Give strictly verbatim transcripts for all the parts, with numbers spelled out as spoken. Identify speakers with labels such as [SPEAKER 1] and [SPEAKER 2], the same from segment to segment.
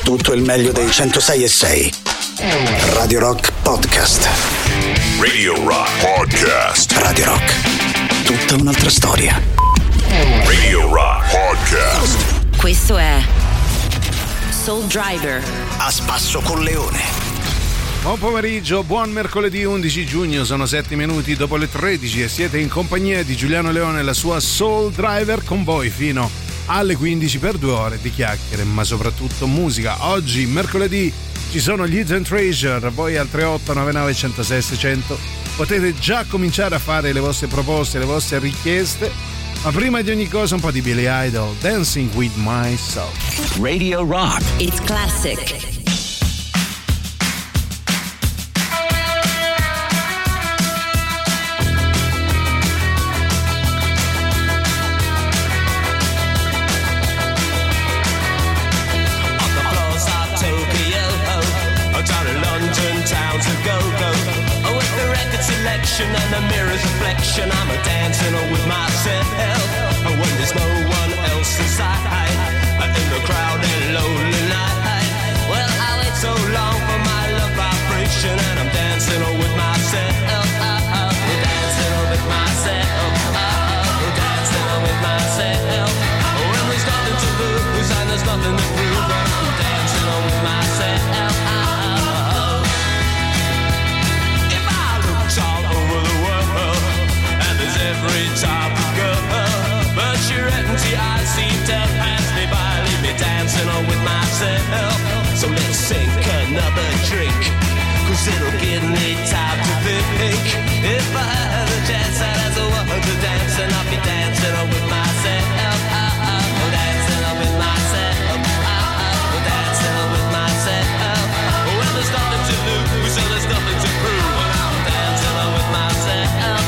[SPEAKER 1] tutto il meglio dei centosei e sei. Radio Rock Podcast.
[SPEAKER 2] Radio Rock Podcast.
[SPEAKER 1] Radio Rock. Tutta un'altra storia.
[SPEAKER 2] Radio Rock Podcast.
[SPEAKER 3] Questo è Soul Driver.
[SPEAKER 1] A spasso con Leone.
[SPEAKER 4] Buon pomeriggio, buon mercoledì undici giugno, sono sette minuti dopo le tredici e siete in compagnia di Giuliano Leone e la sua Soul Driver con voi fino alle quindici per due ore di chiacchiere, ma soprattutto musica. Oggi, mercoledì, ci sono gli Hidden Treasure. Voi al tre otto nove nove uno zero sei sei zero zero potete già cominciare a fare le vostre proposte, le vostre richieste. Ma prima di ogni cosa un po' di Billy Idol, Dancing with Myself.
[SPEAKER 5] Radio Rock.
[SPEAKER 3] It's classic.
[SPEAKER 6] And the mirror's reflection, I'm a dancing with myself. When there's no one else inside, in the crowded lonely night. Well, I wait so long for my love vibration, and I'm dancing with myself. Dancing with myself. Dancing with myself. When there's nothing to lose and there's nothing to prove, I'm dancing with myself. Every time I go, but your empty eyes seem to pass me by, leave me dancing on with myself. So let's sink another drink, cause it'll give me time to think. If I had a chance, I'd ask a woman to dance, and I'll be dancing on with myself. Oh, dancing on with myself. Oh, dancing on with myself. When there's nothing to lose, so there's nothing to prove, I'm dancing on with myself.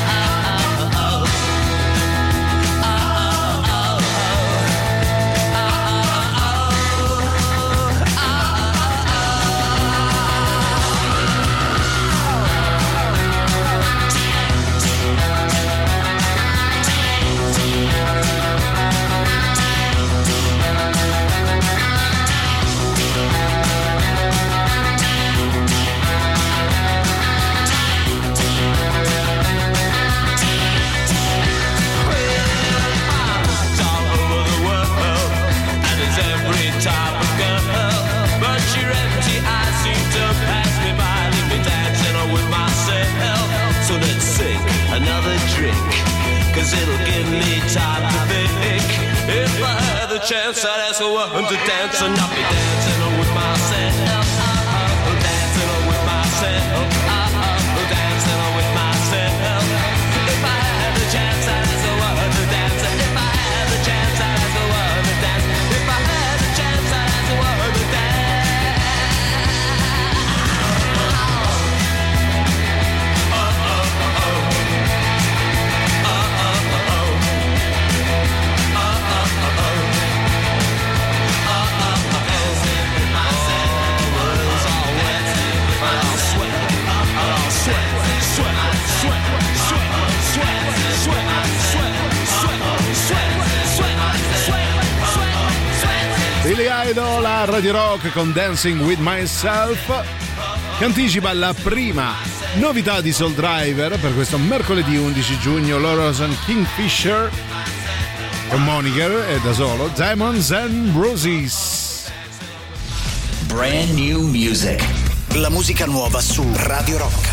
[SPEAKER 6] Another drink, cause it'll give me time to think. If I had the chance, I'd ask a woman to dance, and I'll be dancing with myself. Dancing with myself. Dancing with myself. If I had the chance, I'd ask a woman to dance. If I had the chance, I'd ask a woman to dance. If I had the chance, I'd ask a woman to dance.
[SPEAKER 4] Billy Idol a Radio Rock con Dancing with Myself, che anticipa la prima novità di Soul Driver per questo mercoledì undici giugno. Loro sono Kingfisher, con Moniker e da solo Diamonds and Roses.
[SPEAKER 5] Brand new music.
[SPEAKER 1] La musica nuova su Radio Rock.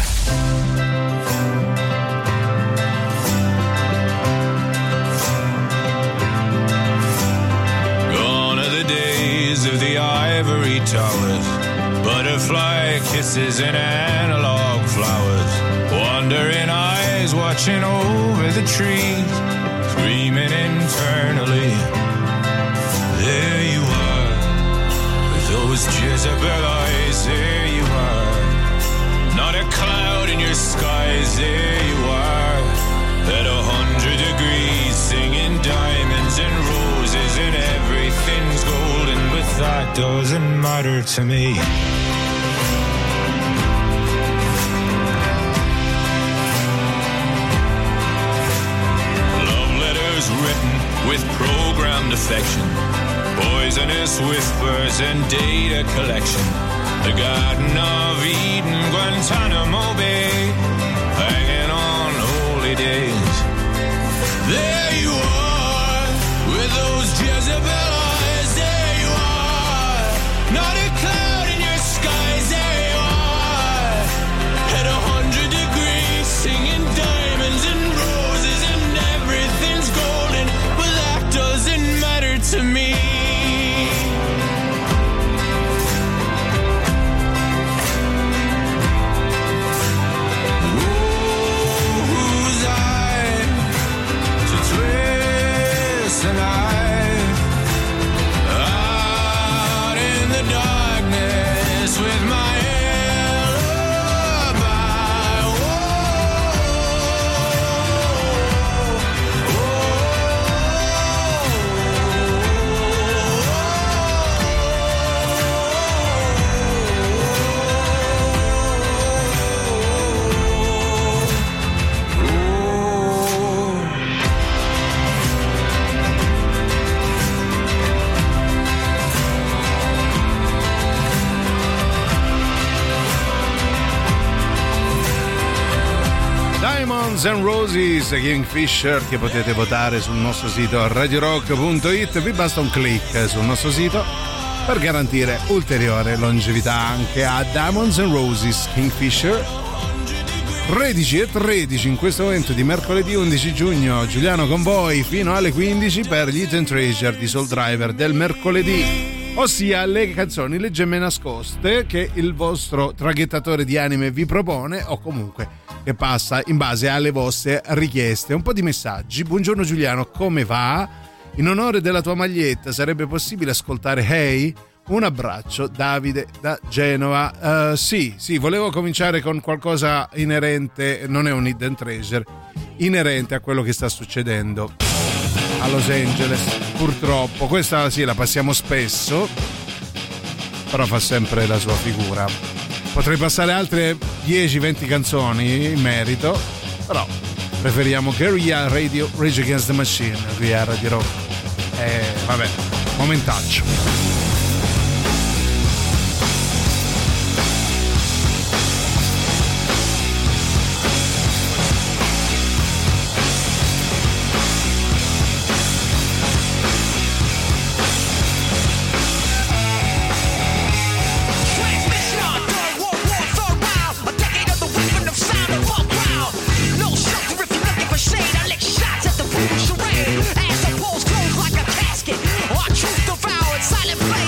[SPEAKER 7] Of the ivory towers, butterfly kisses and analog flowers, wandering eyes watching over the trees, screaming internally. There you are, with those Jezebel eyes. There you are, not a cloud in your skies. There you are, at a hundred degrees, singing diamonds and roses and everything's golden, but that doesn't matter to me. Love letters written with programmed affection, Poisonous whispers and data collection. The Garden of Eden, Guantanamo Bay, hanging on holy days. There you are, with those Jezebel eyes. There you are, not a cloud in your skies. There you are, at a hundred degrees, singing diamonds and roses and everything's golden, but that doesn't matter to me. Tonight, out in the darkness with my alibi.
[SPEAKER 4] Diamonds and Roses, Kingfisher, che potete votare sul nostro sito radio rock punto it. Vi basta un click sul nostro sito per garantire ulteriore longevità anche a Diamonds and Roses, Kingfisher. tredici e tredici in questo momento di mercoledì undici giugno. Giuliano con voi fino alle quindici per gli Hidden Treasure di Soul Driver del mercoledì, ossia le canzoni, le gemme nascoste che il vostro traghettatore di anime vi propone, o comunque che passa in base alle vostre richieste. Un po' di messaggi. Buongiorno Giuliano, come va? In onore della tua maglietta sarebbe possibile ascoltare Hey? Un abbraccio, Davide da Genova. Uh, sì, sì, volevo cominciare con qualcosa inerente, non è un Hidden Treasure, inerente a quello che sta succedendo a Los Angeles. Purtroppo, questa sì la passiamo spesso, però fa sempre la sua figura. Potrei passare altre dieci venti canzoni in merito, però preferiamo Guerrilla Radio, Rage Against the Machine, qui a Radio Rock. E vabbè, momentaccio.
[SPEAKER 8] As the polls close like a casket, our truth devoured, silent flame.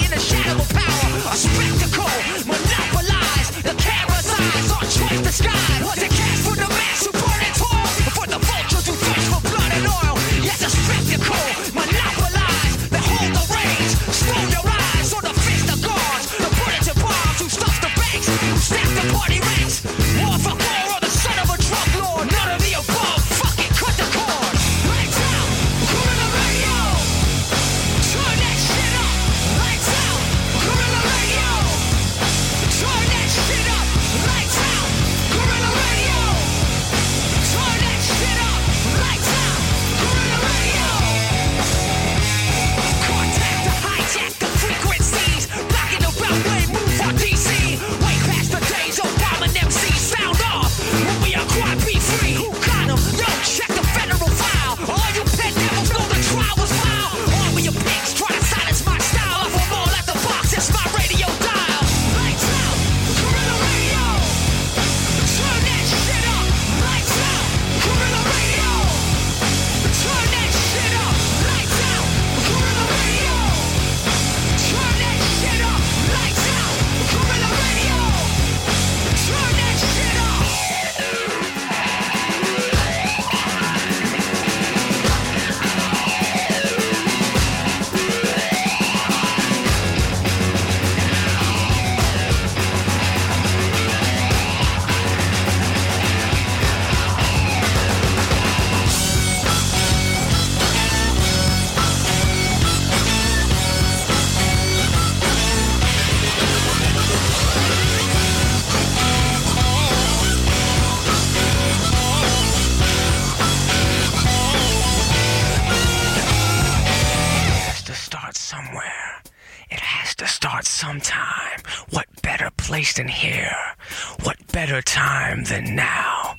[SPEAKER 8] time. What better place than here? What better time than now?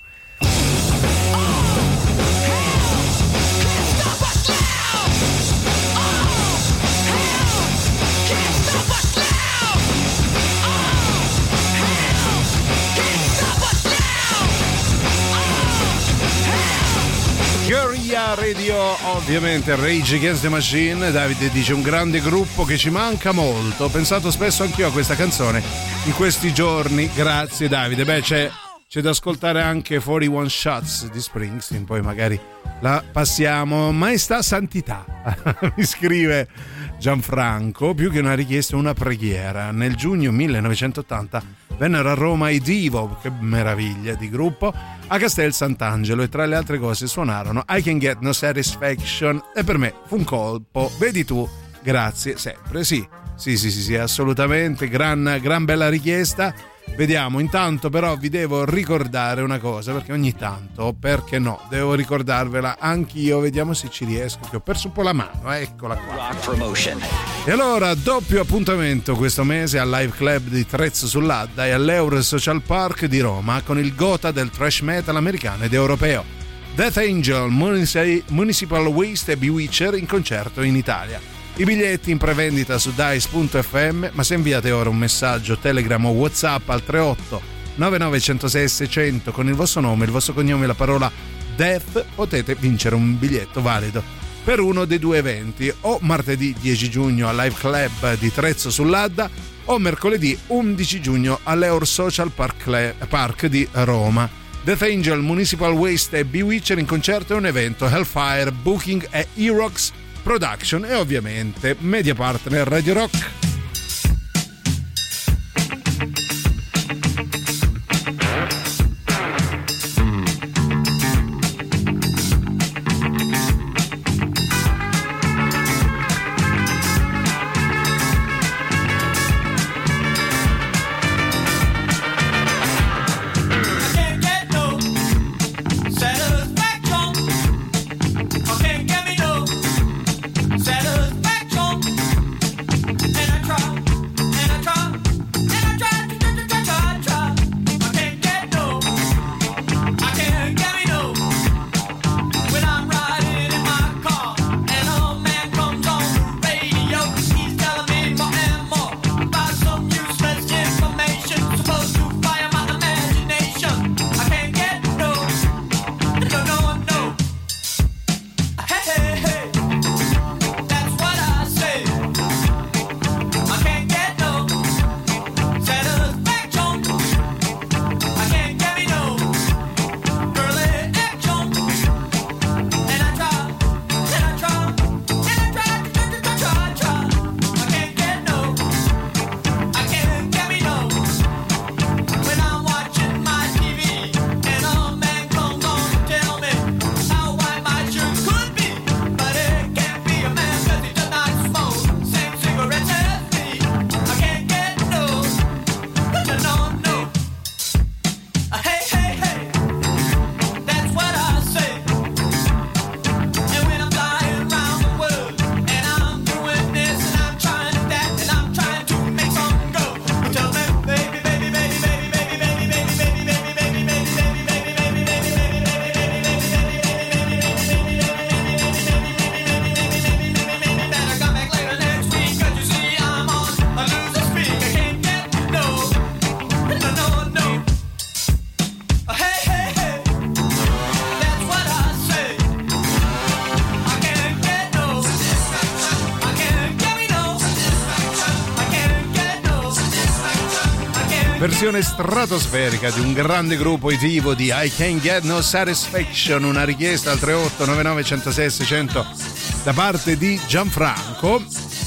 [SPEAKER 4] Guerrilla Radio, ovviamente Rage Against the Machine. Davide dice un grande gruppo che ci manca molto. Ho pensato spesso anch'io a questa canzone in questi giorni. Grazie Davide. Beh, c'è, c'è da ascoltare anche quarantuno Shots di Springsteen, poi magari la passiamo. Maestà Santità mi scrive Gianfranco, più che una richiesta una preghiera. Nel giugno millenovecentottanta vennero a Roma i Divo, che meraviglia di gruppo, a Castel Sant'Angelo, e tra le altre cose suonarono I Can Get No Satisfaction, e per me fu un colpo. Vedi tu, grazie sempre. Sì, sì, sì, sì, sì, assolutamente, gran, gran bella richiesta. Vediamo, intanto però vi devo ricordare una cosa, perché ogni tanto, perché no, devo ricordarvela anch'io. Vediamo se ci riesco, che ho perso un po' la mano, eccola qua.
[SPEAKER 5] Rock Promotion.
[SPEAKER 4] E allora, doppio appuntamento questo mese al Live Club di Trezzo sull'Adda e all'Euro Social Park di Roma con il gotha del thrash metal americano ed europeo, Death Angel, Municipal Waste e Bewitcher in concerto in Italia. I biglietti in prevendita su dice punto effe emme, ma se inviate ora un messaggio Telegram o WhatsApp al tre otto nove nove uno zero sei sei zero zero con il vostro nome, il vostro cognome e la parola Death, potete vincere un biglietto valido per uno dei due eventi, o martedì dieci giugno al Live Club di Trezzo sull'Adda o mercoledì undici giugno all'Eur Social Park, Park di Roma. Death Angel, Municipal Waste e Bewitcher in concerto è un evento Hellfire Booking e E-Rocks Production e ovviamente media partner Radio Rock. Versione stratosferica di un grande gruppo itivo di I Can Get No Satisfaction, una richiesta al tre otto nove nove uno zero sei sei zero zero da parte di Gianfranco.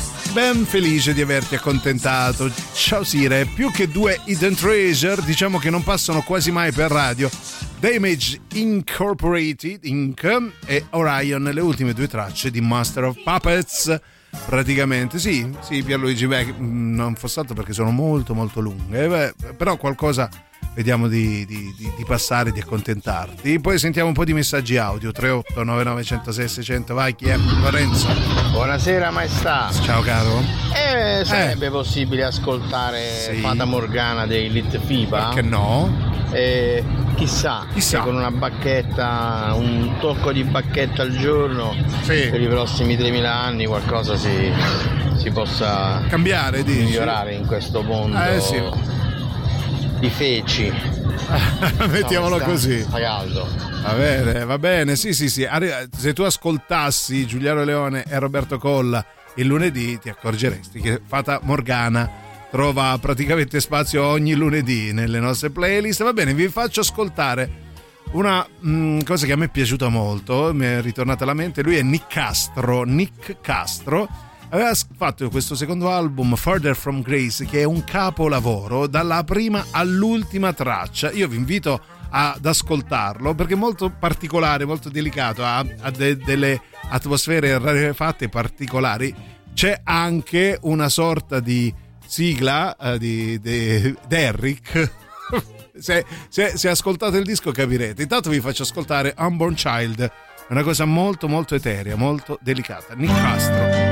[SPEAKER 4] Ben felice di averti accontentato. Ciao Sire, più che due hidden treasure, diciamo che non passano quasi mai per radio. Damage Incorporated Incorporated e Orion, le ultime due tracce di Master of Puppets. Praticamente sì, sì Pierluigi, beh, non fosse altro perché sono molto molto lunghe, beh, però qualcosa vediamo di, di, di, di passare, di accontentarti. Poi sentiamo un po' di messaggi audio. Tre otto nove nove uno zero sei sei zero zero. Vai, chi è? Lorenzo.
[SPEAKER 9] Buonasera maestà.
[SPEAKER 4] Ciao caro.
[SPEAKER 9] Eh, Eh, sarebbe eh. possibile ascoltare sì. Fata Morgana dei Lit FIBA?
[SPEAKER 4] Perché no?
[SPEAKER 9] Eh, chissà, chissà. Con una bacchetta, un tocco di bacchetta al giorno sì. per i prossimi tremila anni qualcosa si, si possa
[SPEAKER 4] cambiare, dici?
[SPEAKER 9] Migliorare in questo mondo
[SPEAKER 4] eh, sì.
[SPEAKER 9] di feci.
[SPEAKER 4] Mettiamolo
[SPEAKER 9] no, sta,
[SPEAKER 4] così.
[SPEAKER 9] Sta caldo.
[SPEAKER 4] Va bene, va bene, sì sì sì. Se tu ascoltassi Giuliano Leone e Roberto Colla il lunedì ti accorgeresti che Fata Morgana trova praticamente spazio ogni lunedì nelle nostre playlist. Va bene, vi faccio ascoltare una mh, cosa che a me è piaciuta molto, mi è ritornata alla mente. Lui è Nick Castro. Nick Castro aveva fatto questo secondo album, Further From Grace, che è un capolavoro dalla prima all'ultima traccia. Io vi invito ad ascoltarlo perché è molto particolare, molto delicato, ha, ha de, delle atmosfere rarefatte particolari. C'è anche una sorta di sigla uh, di, di Derrick. se, se, se ascoltate il disco capirete. Intanto vi faccio ascoltare Unborn Child, è una cosa molto molto eterea, molto delicata. Nick Castro.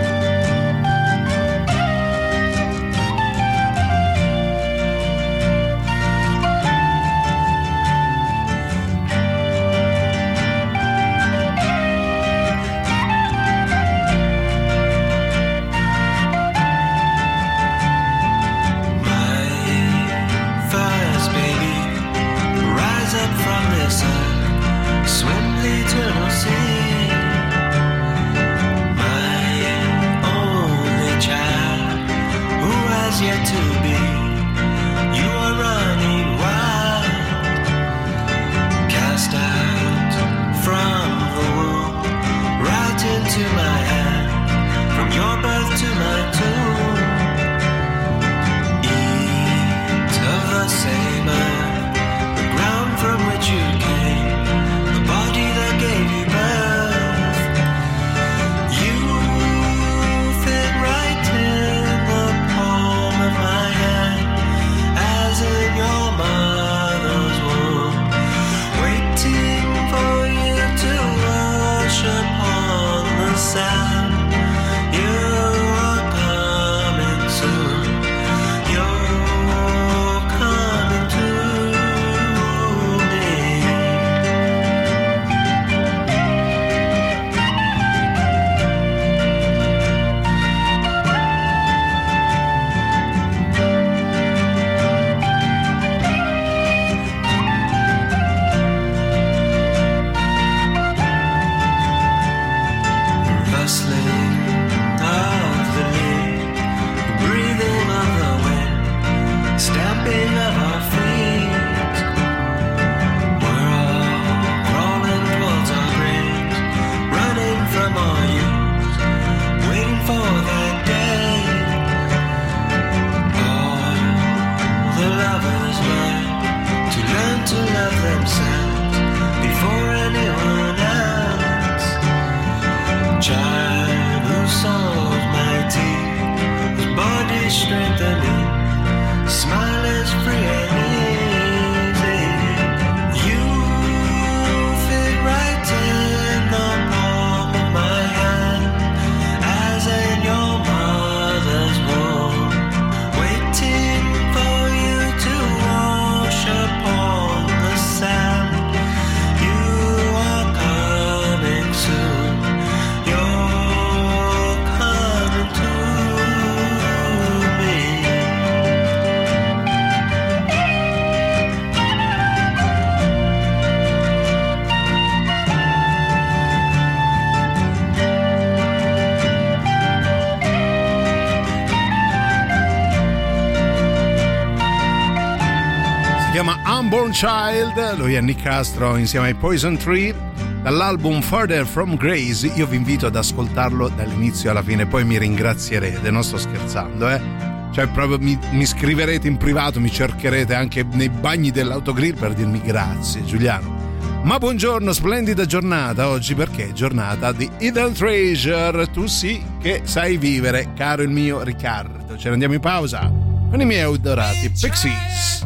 [SPEAKER 4] Unborn Child, lui è Nick Castro insieme ai Poison Tree dall'album Further From Grace. Io vi invito ad ascoltarlo dall'inizio alla fine, poi mi ringrazierete, non sto scherzando, eh cioè proprio mi, mi scriverete in privato, mi cercherete anche nei bagni dell'autogrill per dirmi grazie Giuliano. Ma buongiorno, splendida giornata oggi perché è giornata di Hidden Treasure. Tu sì che sai vivere, caro il mio Riccardo. Ce ne andiamo in pausa con i miei adorati Pixies.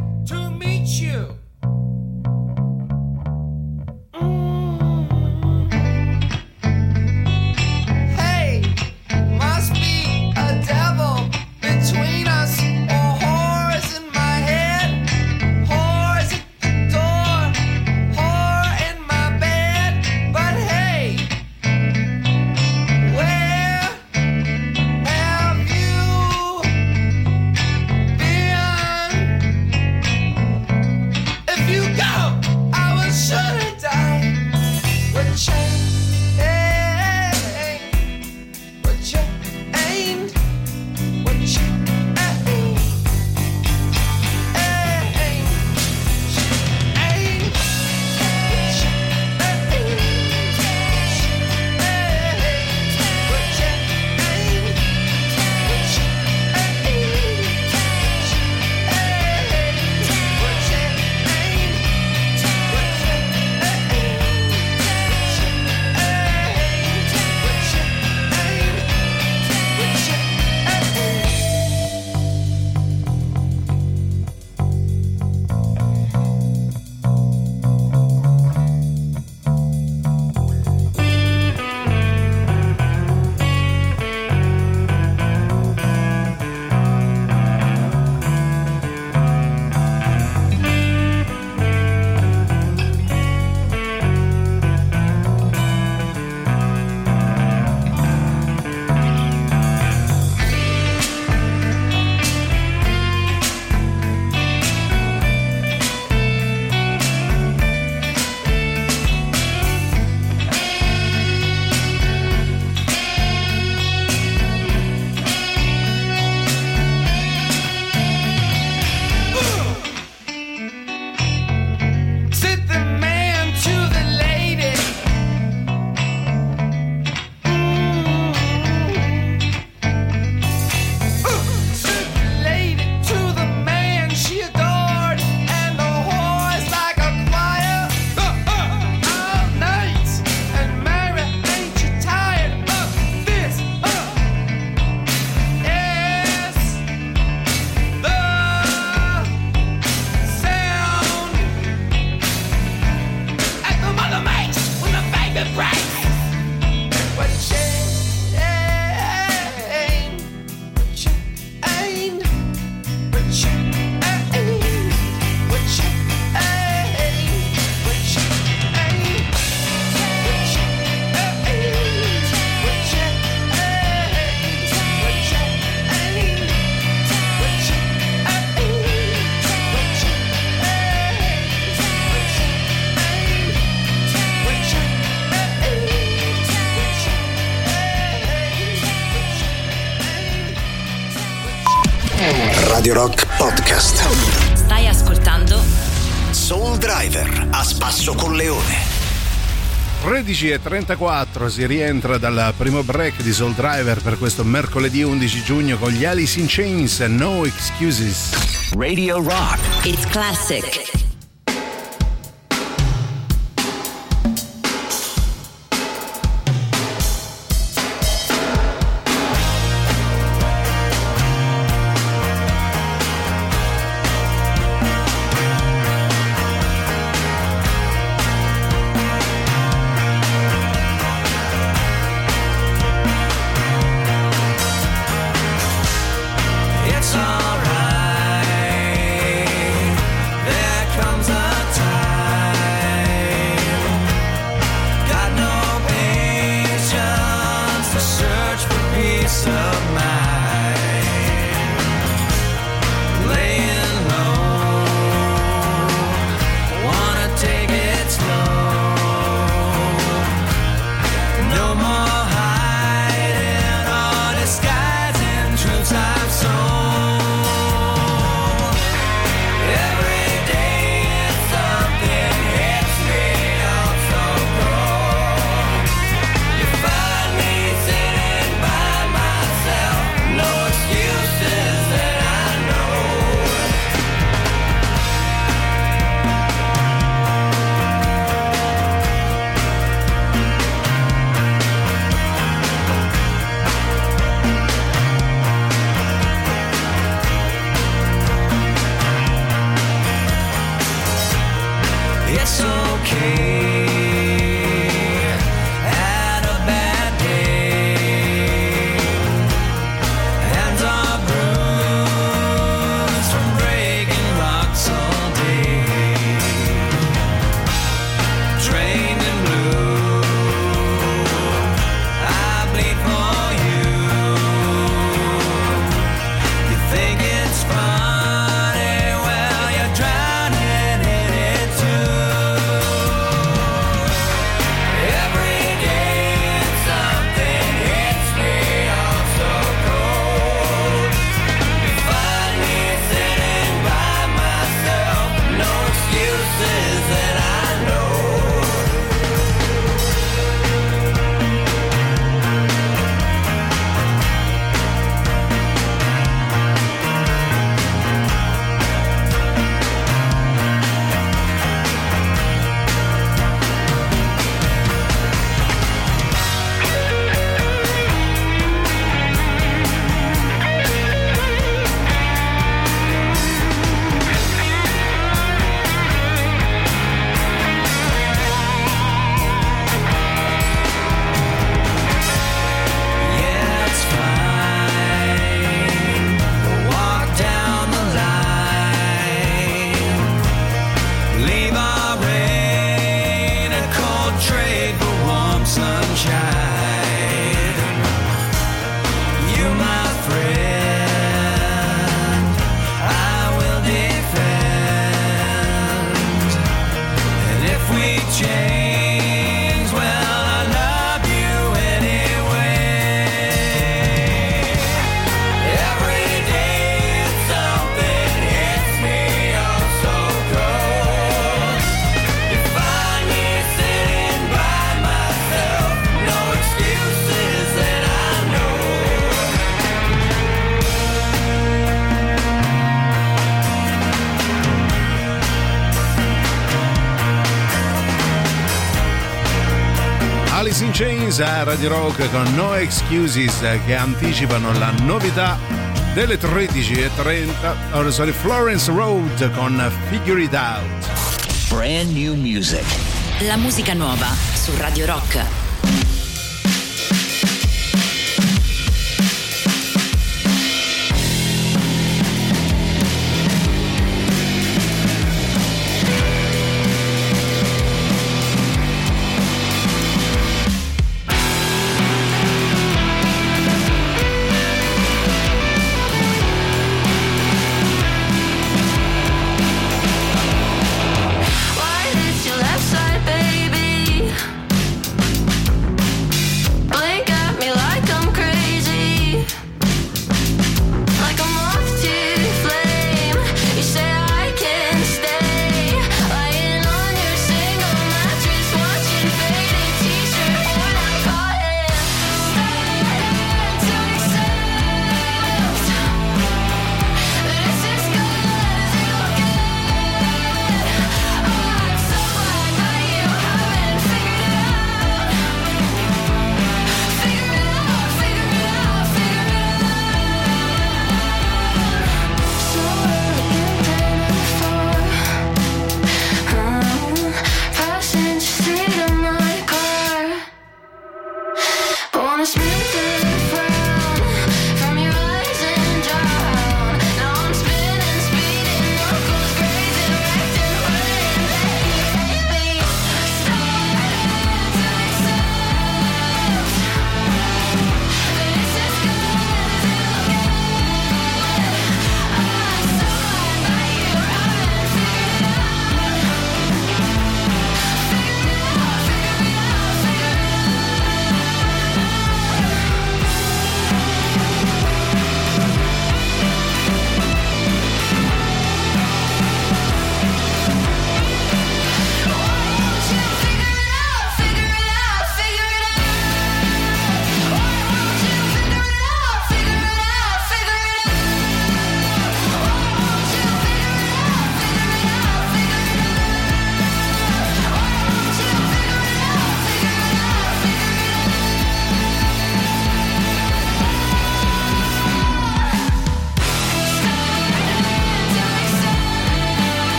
[SPEAKER 10] You. Hey, must be a devil
[SPEAKER 1] Radio Rock Podcast.
[SPEAKER 3] Stai ascoltando
[SPEAKER 1] Soul Driver a spasso con Leone.
[SPEAKER 4] tredici e trentaquattro si rientra dal primo break di Soul Driver per questo mercoledì undici giugno con gli Alice in Chains, No Excuses.
[SPEAKER 5] Radio Rock.
[SPEAKER 3] It's Classic.
[SPEAKER 6] It's alright. There comes a time. Got no patience to search for peace of mind. Laying low, wanna take it slow. No more hiding or disguising truths I've sown. It's okay. Had a bad day. Hands are bruised from breaking rocks all day. Trained in blue, I bleed for you. You think it's funny? Well, you're drowning in it too.
[SPEAKER 4] Alice in Chains a Radio Rock con No Excuses, che anticipano la novità delle tredici e trenta. Ora sono Florence Road con Figure It Out.
[SPEAKER 5] Brand new music.
[SPEAKER 3] La musica nuova su Radio Rock.
[SPEAKER 10] Why is your left side, baby?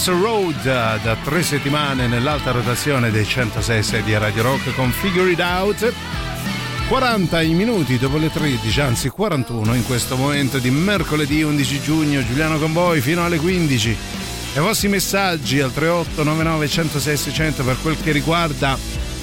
[SPEAKER 4] Russell Road, da tre settimane nell'alta rotazione dei centosei sei di Radio Rock con Figure It Out. quaranta minuti dopo le tredici, anzi quarantuno in questo momento di mercoledì undici giugno. Giuliano con voi fino alle quindici. I vostri messaggi al tre otto nove nove uno zero sei sei zero zero per quel che riguarda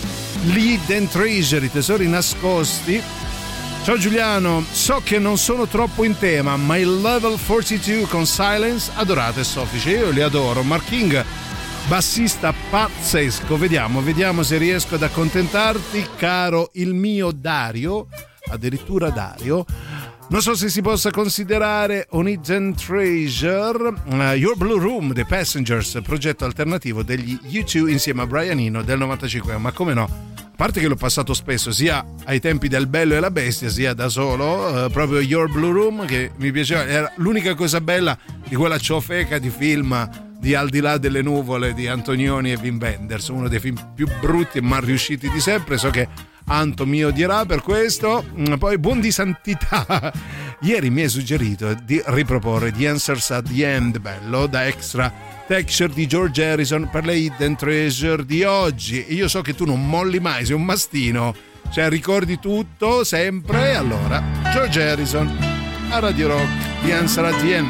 [SPEAKER 4] l'Hidden Treasure, i tesori nascosti. Ciao Giuliano, so che non sono troppo in tema, ma il Level quarantadue con Silence adorate e soffice, io li adoro. Mark King, bassista pazzesco, vediamo, vediamo se riesco ad accontentarti, caro il mio Dario, addirittura Dario. Non so se si possa considerare un Hidden Treasure, uh, Your Blue Room dei Passengers, progetto alternativo degli U due insieme a Brian Eno del novantacinque, ma come no? A parte che l'ho passato spesso sia ai tempi del Bello e la Bestia sia da solo, eh, proprio Your Blue Room, che mi piaceva, era l'unica cosa bella di quella ciofeca di film di Al di là delle nuvole di Antonioni e Wim Wenders, uno dei film più brutti e mal riusciti di sempre. So che Anto mi odierà per questo. Poi buon di santità, ieri mi hai suggerito di riproporre The Answers at the End, bello, da Extra Texture di George Harrison per le Hidden Treasure di oggi. Io so che tu non molli mai, sei un mastino, cioè ricordi tutto sempre. Allora George Harrison a Radio Rock, The Answer at the End.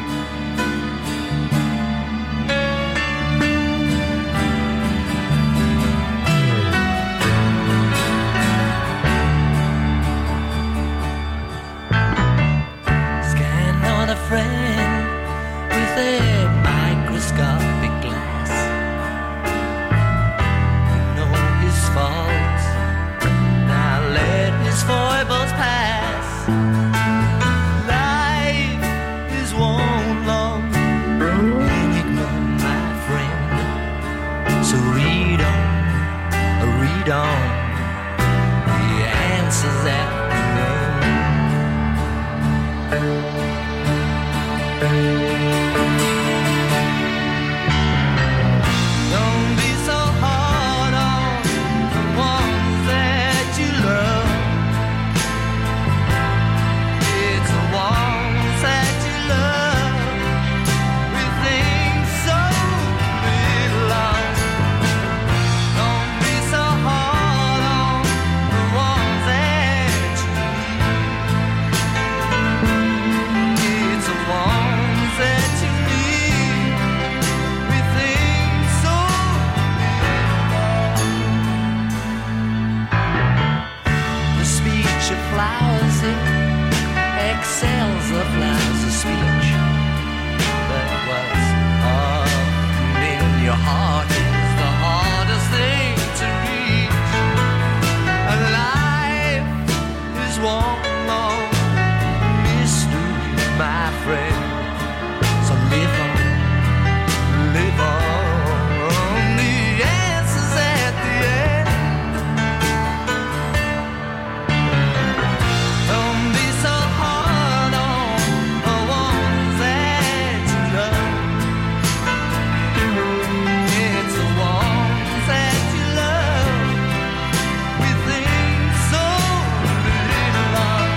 [SPEAKER 6] Love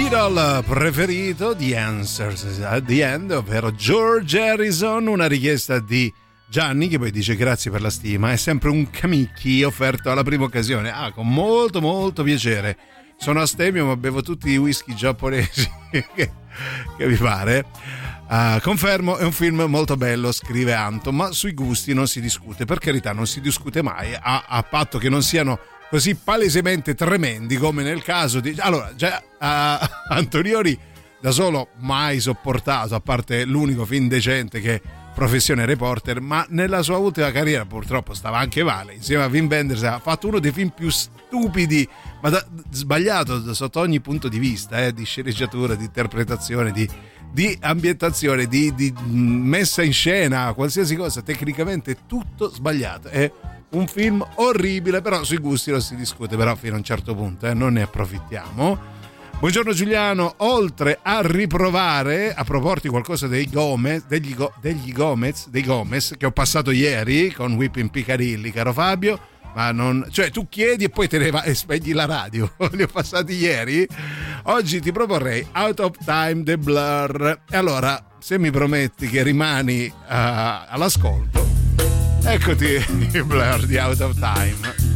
[SPEAKER 4] Beatle preferito, The Answers at the End, ovvero George Harrison, una richiesta di Gianni che poi dice grazie per la stima, è sempre un camicchi offerto alla prima occasione. Ah, con molto molto piacere. Sono astemio ma bevo tutti i whisky giapponesi che, che vi pare. Uh, confermo, è un film molto bello, scrive Anto, ma sui gusti non si discute, per carità non si discute mai, a, a patto che non siano così palesemente tremendi come nel caso di... Allora, già uh, Antonioni da solo mai sopportato, a parte l'unico film decente che Professione Reporter, ma nella sua ultima carriera purtroppo stava anche male, insieme a Wim Wenders ha fatto uno dei film più stupidi, ma da, sbagliato sotto ogni punto di vista, eh, di sceneggiatura, di interpretazione, di, di ambientazione, di, di messa in scena, qualsiasi cosa, tecnicamente tutto sbagliato. È un film orribile, però sui gusti non si discute, però fino a un certo punto, eh, non ne approfittiamo. Buongiorno Giuliano, oltre a riprovare a proporti qualcosa dei Gomez, degli, Go, degli Gomez, dei Gomez che ho passato ieri con Whipping Picarilli, caro Fabio, ma non, cioè tu chiedi e poi te ne vai e spegni la radio. Li ho passati ieri. Oggi ti proporrei Out of Time The Blur. E allora, se mi prometti che rimani uh, all'ascolto, eccoti i Blur di Out of Time.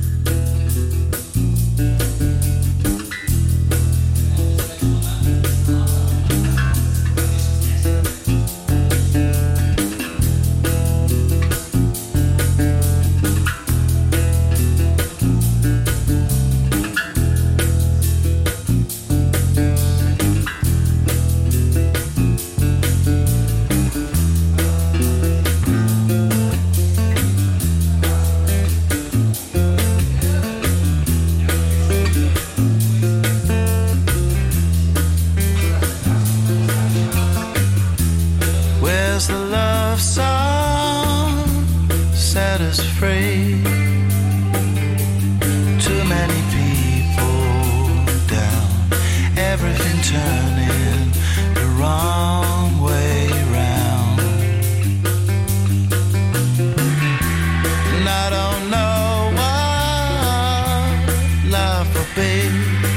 [SPEAKER 10] Free. Too many people down, everything turning the wrong way round. And I don't know what love will be,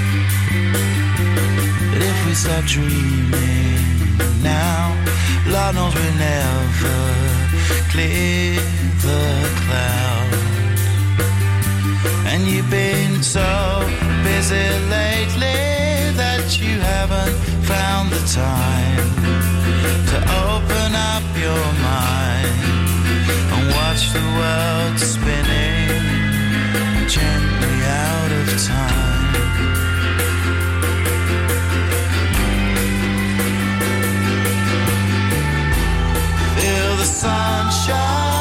[SPEAKER 10] but if we start dreaming now, Lord knows we'll never clear the cloud. And you've been so busy lately that you haven't found the time to open up your mind and watch the world spinning gently out of time. Feel the sunshine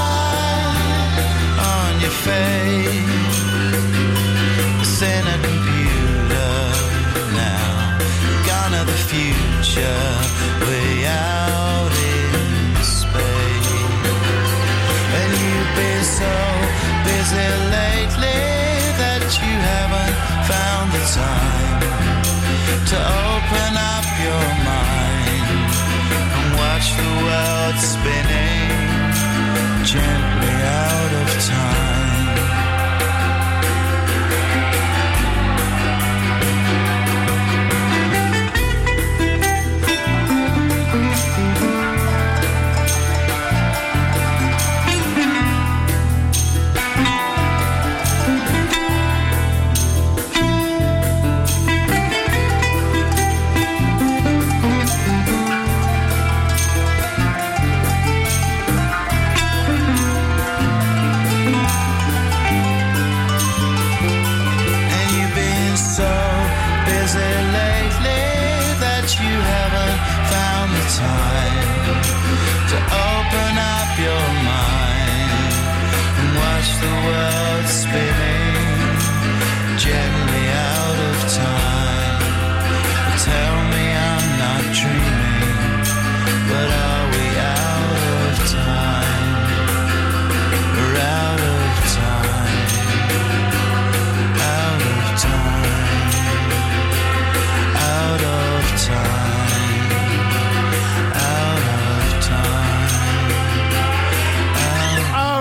[SPEAKER 10] face, it's in a computer now, gone to the future, way out in space. And you've been so busy lately that you haven't found the time to open up your mind and watch the world spinning gently out of time. To open up your mind and watch the world spinning gently out of time. Tell me I'm not dreaming, but are we out of time? We're out of time, out of time, out of time.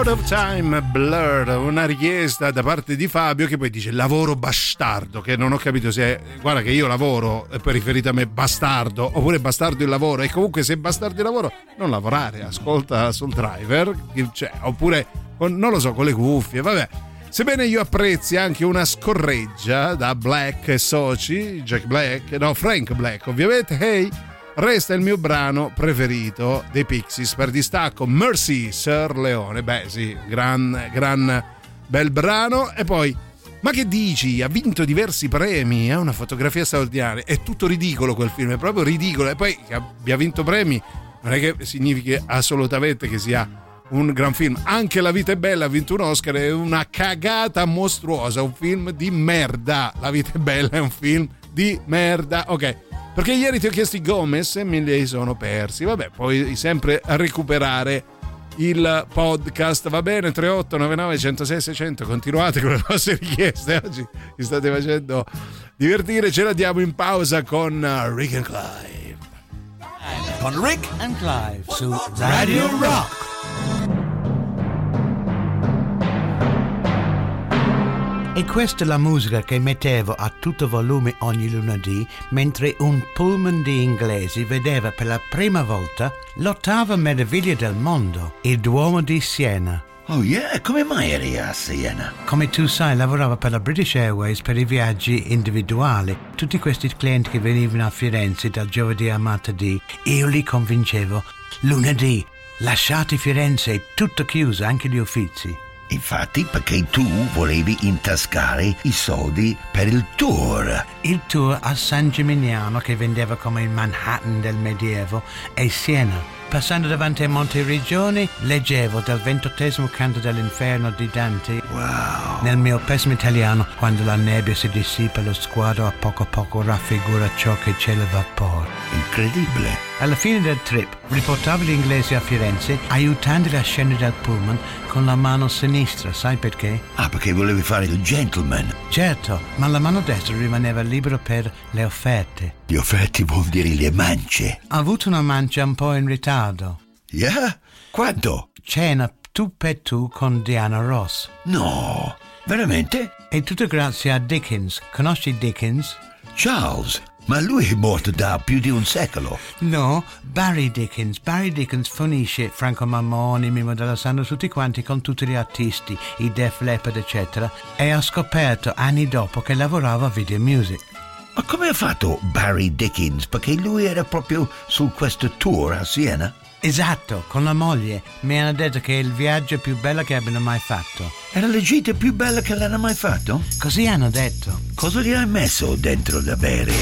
[SPEAKER 4] of Time, Blur, una richiesta da parte di Fabio che poi dice lavoro bastardo, che non ho capito se è, guarda che io lavoro, è poi riferito a me bastardo, oppure bastardo il lavoro, e comunque se è bastardo il lavoro non lavorare, ascolta Soul Driver, cioè, oppure non lo so, con le cuffie, vabbè. Sebbene io apprezzi anche una scorreggia da Black e soci, Jack Black, no Frank Black ovviamente, hey, resta il mio brano preferito dei Pixies per distacco, Mercy, Sir Leone. Beh sì, gran, gran bel brano. E poi, ma che dici? Ha vinto diversi premi, ha una fotografia straordinaria, è tutto ridicolo quel film, è proprio ridicolo. E poi che abbia vinto premi non è che significa assolutamente che sia un gran film. Anche La vita è bella ha vinto un Oscar, è una cagata mostruosa, un film di merda. La vita è bella è un film di merda, ok. Perché ieri ti ho chiesto i Gomez e me li sono persi. Vabbè, puoi sempre recuperare il podcast, va bene? tre otto nove nove uno zero sei sei zero zero. Continuate con le vostre richieste, oggi mi state facendo divertire. Ce la diamo in pausa con Rick and Clive.
[SPEAKER 11] Con Rick and Clive su Radio Rock. E questa è la musica che mettevo a tutto volume ogni lunedì mentre un pullman di inglesi vedeva per la prima volta l'ottava meraviglia del mondo, il Duomo di Siena.
[SPEAKER 12] Oh yeah? Come mai eri a Siena?
[SPEAKER 11] Come tu sai, lavoravo per la British Airways per i viaggi individuali. Tutti questi clienti che venivano a Firenze dal giovedì al martedì, io li convincevo: lunedì, lasciate Firenze, è tutto chiuso, anche gli uffizi.
[SPEAKER 12] Infatti, perché tu volevi intascare i soldi per il tour.
[SPEAKER 11] Il tour a San Gimignano, che vendeva come il Manhattan del Medioevo, e Siena. Passando davanti a Monteriggioni, leggevo del ventottesimo canto dell'inferno di Dante.
[SPEAKER 12] Wow!
[SPEAKER 11] Nel mio pessimo italiano, quando la nebbia si dissipa, lo sguardo a poco a poco raffigura ciò che c'è il vapore.
[SPEAKER 12] Incredibile!
[SPEAKER 11] Alla fine del trip, riportavo gli inglesi a Firenze, aiutandoli a scendere dal pullman con la mano sinistra. Sai perché?
[SPEAKER 12] Ah, perché volevi fare il gentleman.
[SPEAKER 11] Certo, ma la mano destra rimaneva libera per le offerte.
[SPEAKER 12] Le offerte vuol dire le mance.
[SPEAKER 11] Ho avuto una mancia un po' in ritardo.
[SPEAKER 12] Yeah? Quanto?
[SPEAKER 11] Cena tu per tu con Diana Ross.
[SPEAKER 12] No, veramente?
[SPEAKER 11] E tutto grazie a Dickens. Conosci Dickens?
[SPEAKER 12] Charles, ma lui è morto da più di un secolo.
[SPEAKER 11] No, Barry Dickens. Barry Dickens fornisce Franco Mammoni, Mimo della Sando, tutti quanti con tutti gli artisti, i Def Leppard eccetera, e ho scoperto anni dopo che lavorava a Video Music.
[SPEAKER 12] Ma come ha fatto Barry Dickens? Perché lui era proprio su questo tour a Siena?
[SPEAKER 11] Esatto, con la moglie. Mi hanno detto che è il viaggio più bello che abbiano mai fatto.
[SPEAKER 12] Era la gita più bella che l'hanno mai fatto?
[SPEAKER 11] Così hanno detto.
[SPEAKER 12] Cosa gli hai messo dentro da bere?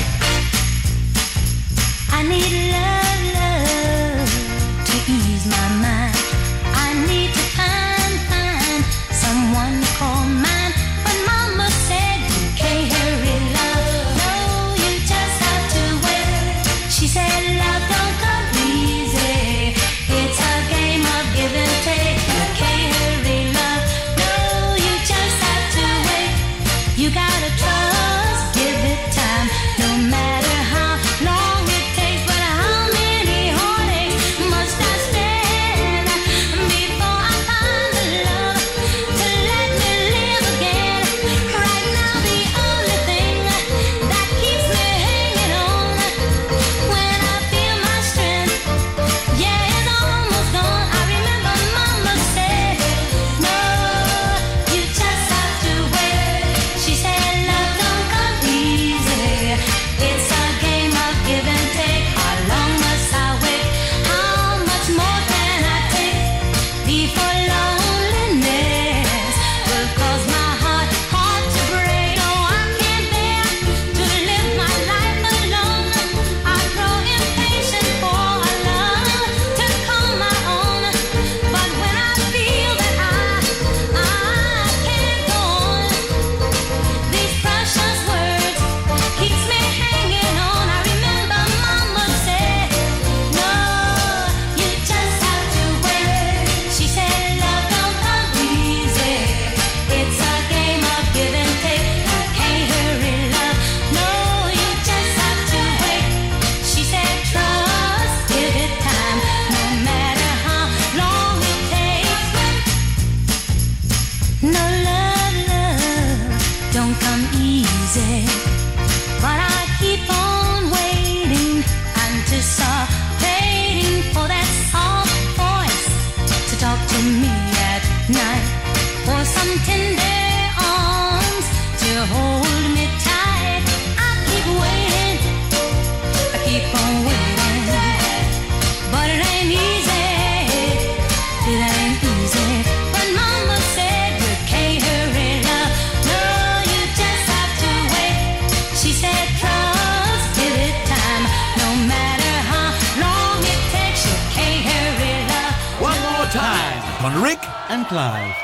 [SPEAKER 13] I need love, love to ease my mind. I need to find, find someone to call mine. But mama said you can't hurry love. No, you just have to wait. She said love don't come easy. It's a game of give and take. You can't hurry love. No, you just have to wait. You gotta trust, give it time. No matter how long it takes, but I
[SPEAKER 11] Time
[SPEAKER 14] con Rick
[SPEAKER 11] and Clive.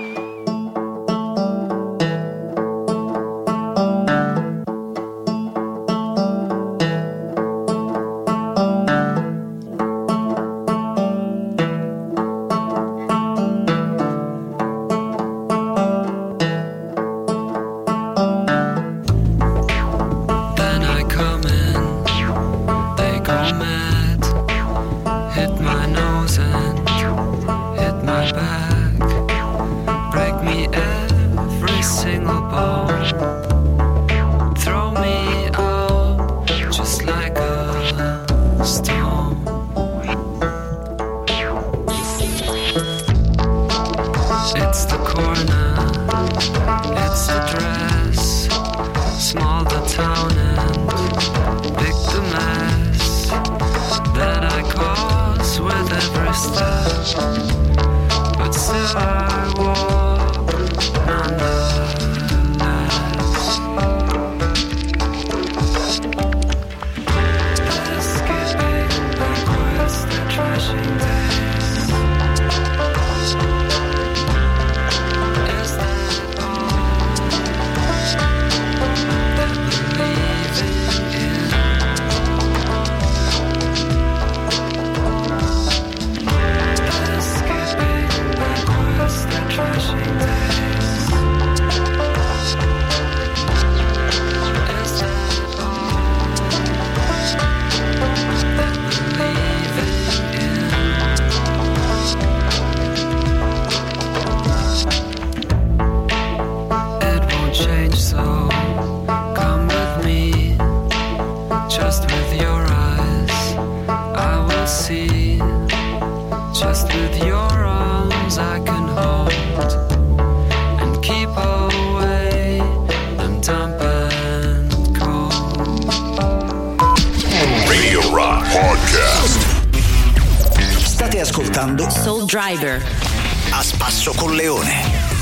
[SPEAKER 3] Soul Driver
[SPEAKER 1] a spasso con Leone.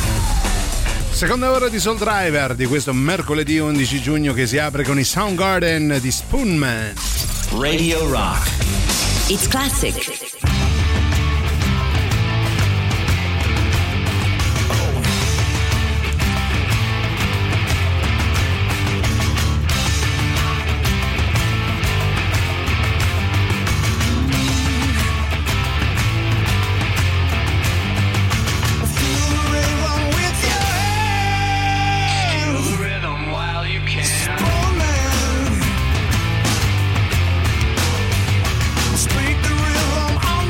[SPEAKER 4] Seconda ora di Soul Driver di questo mercoledì undici giugno che si apre con i Soundgarden di Spoonman.
[SPEAKER 5] Radio Rock.
[SPEAKER 3] It's classic.
[SPEAKER 6] Speak the rhythm.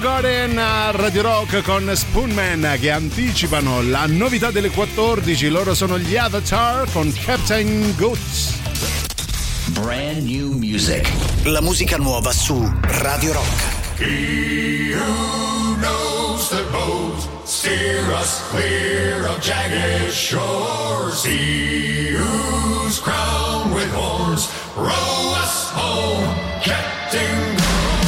[SPEAKER 4] Soundgarden a Radio Rock con Spoonman che anticipano la novità delle quattordici. Loro sono gli Avatar con Captain Goods.
[SPEAKER 5] Brand new music.
[SPEAKER 1] La musica nuova su Radio Rock.
[SPEAKER 2] He who knows the boat, steer us clear of jagged shores. He who's crowned with horns, row us home, Captain.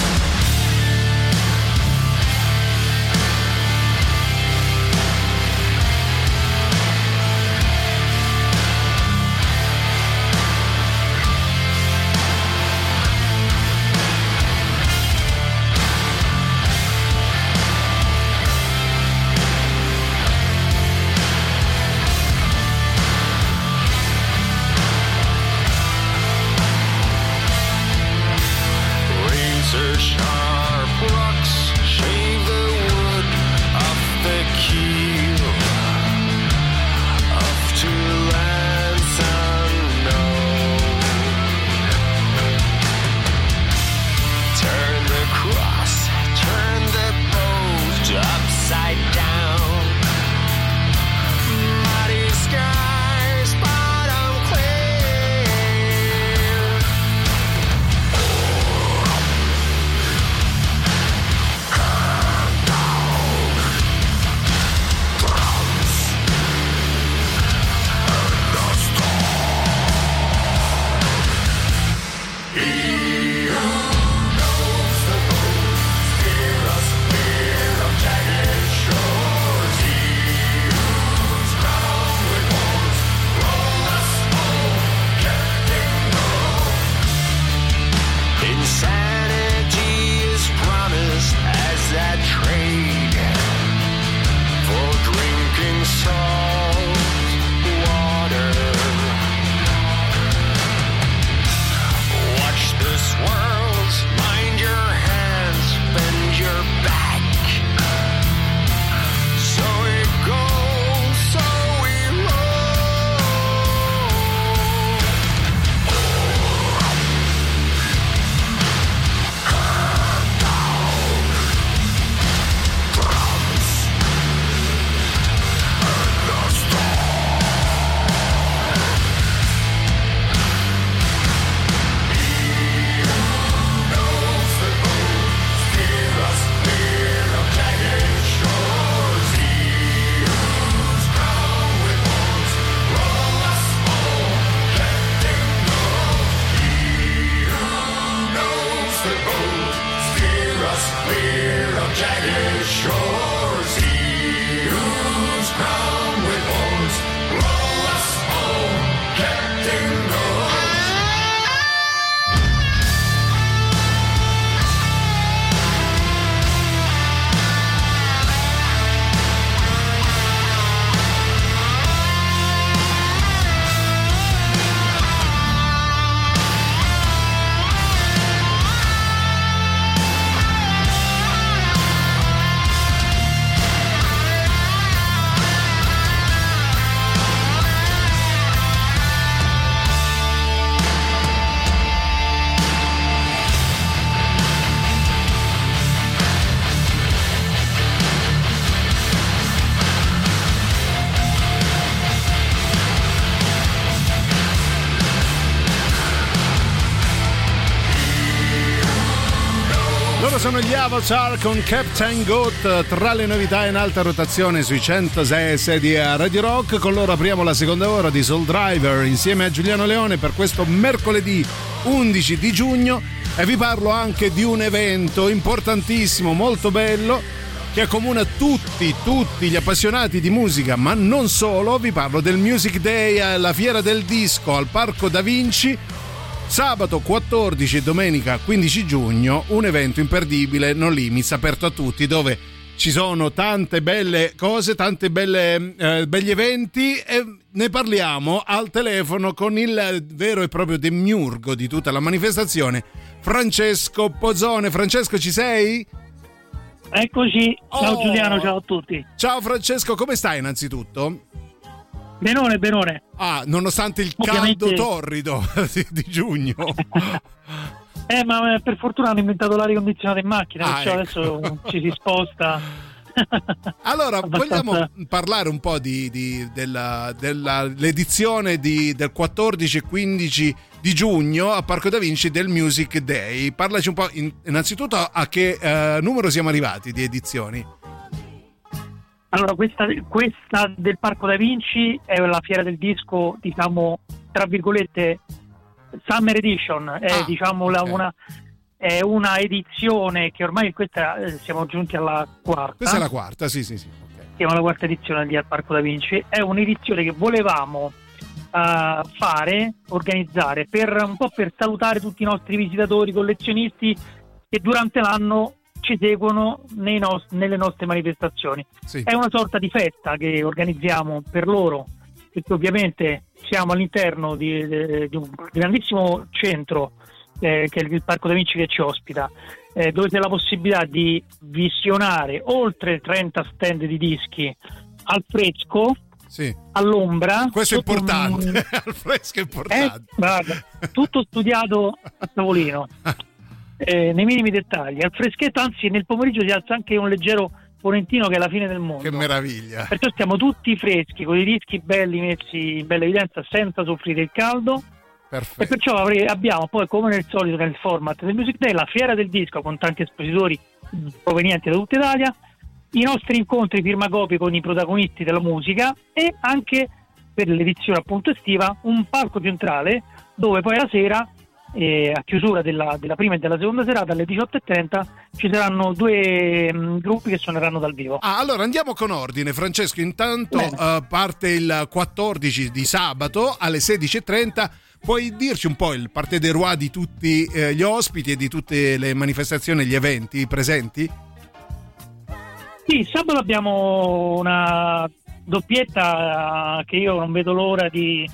[SPEAKER 4] Sono gli Avatar con Captain Goat tra le novità in alta rotazione sui centosei e sei di Radio Rock. Con loro apriamo la seconda ora di Soul Driver insieme a Giuliano Leone per questo mercoledì undici di giugno e vi parlo anche di un evento importantissimo, molto bello, che accomuna tutti, tutti gli appassionati di musica, ma non solo. Vi parlo del Music Day alla Fiera del Disco al Parco Da Vinci. Sabato quattordici e domenica quindici giugno, un evento imperdibile, no limits, aperto a tutti, dove ci sono tante belle cose, tanti belle, eh, begli eventi e ne parliamo al telefono con il vero e proprio demiurgo di tutta la manifestazione, Francesco Pozzone. Francesco, ci sei?
[SPEAKER 14] Eccoci, ciao
[SPEAKER 4] oh.
[SPEAKER 14] Giuliano, ciao a tutti.
[SPEAKER 4] Ciao Francesco, come stai innanzitutto?
[SPEAKER 14] Benone, benone.
[SPEAKER 4] Ah, nonostante il
[SPEAKER 14] Ovviamente...
[SPEAKER 4] caldo torrido di, di giugno.
[SPEAKER 14] Eh, ma per fortuna hanno inventato l'aria condizionata in macchina,
[SPEAKER 4] Ah,
[SPEAKER 14] perciò
[SPEAKER 4] ecco.
[SPEAKER 14] adesso ci si sposta.
[SPEAKER 4] Allora,
[SPEAKER 14] Abbastanza-
[SPEAKER 4] vogliamo parlare un po' di, di- della, della- l'edizione di- del quattordici e quindici di giugno a Parco da Vinci del Music Day. Parlaci un po' in- innanzitutto a che eh, numero siamo arrivati di edizioni.
[SPEAKER 14] Allora, questa, questa del Parco da Vinci è la fiera del disco, diciamo, tra virgolette, Summer Edition, è
[SPEAKER 4] Ah,
[SPEAKER 14] diciamo la-
[SPEAKER 4] ok.
[SPEAKER 14] una, è una edizione che ormai questa eh, siamo giunti alla quarta.
[SPEAKER 4] Questa è la quarta, sì, sì, sì. ok.
[SPEAKER 14] Siamo alla quarta edizione di Al Parco da Vinci. È un'edizione che volevamo eh, fare, organizzare, per un po' per salutare tutti i nostri visitatori, collezionisti che durante l'anno ci seguono nei nos- nelle nostre manifestazioni.
[SPEAKER 4] Sì.
[SPEAKER 14] È una sorta di festa che organizziamo per loro, perché ovviamente siamo all'interno di, di- di un grandissimo centro eh, che è il Parco da Vinci che ci ospita, eh, dove c'è la possibilità di visionare oltre trenta stand di dischi al fresco,
[SPEAKER 4] Sì.
[SPEAKER 14] all'ombra.
[SPEAKER 4] Questo è
[SPEAKER 14] sotto un-
[SPEAKER 4] importante, al fresco è
[SPEAKER 14] eh,
[SPEAKER 4] importante.
[SPEAKER 14] guarda, tutto studiato a tavolino, eh, nei minimi dettagli, al freschetto, anzi nel pomeriggio si alza anche un leggero ponentino che è la fine del mondo.
[SPEAKER 4] Che meraviglia.
[SPEAKER 14] Perciò stiamo tutti freschi, con i dischi belli messi in bella evidenza senza soffrire il caldo.
[SPEAKER 4] Perfetto.
[SPEAKER 14] E perciò avre- abbiamo poi, come nel solito nel format del Music Day, la fiera del disco con tanti espositori mh, provenienti da tutta Italia, i nostri incontri firmacopie con i protagonisti della musica e anche per l'edizione appunto estiva un palco centrale dove poi la sera, eh, a chiusura della, della prima e della seconda serata alle diciotto e trenta, ci saranno due mh, gruppi che suoneranno dal vivo.
[SPEAKER 4] Ah, allora andiamo con ordine, Francesco. Intanto
[SPEAKER 14] Bene.
[SPEAKER 4] eh, parte il quattordici di sabato alle sedici e trenta. Puoi dirci un po' il parte des rois di tutti eh, gli ospiti e di tutte le manifestazioni e gli eventi presenti?
[SPEAKER 14] Sì, sabato abbiamo una doppietta che io non vedo l'ora di,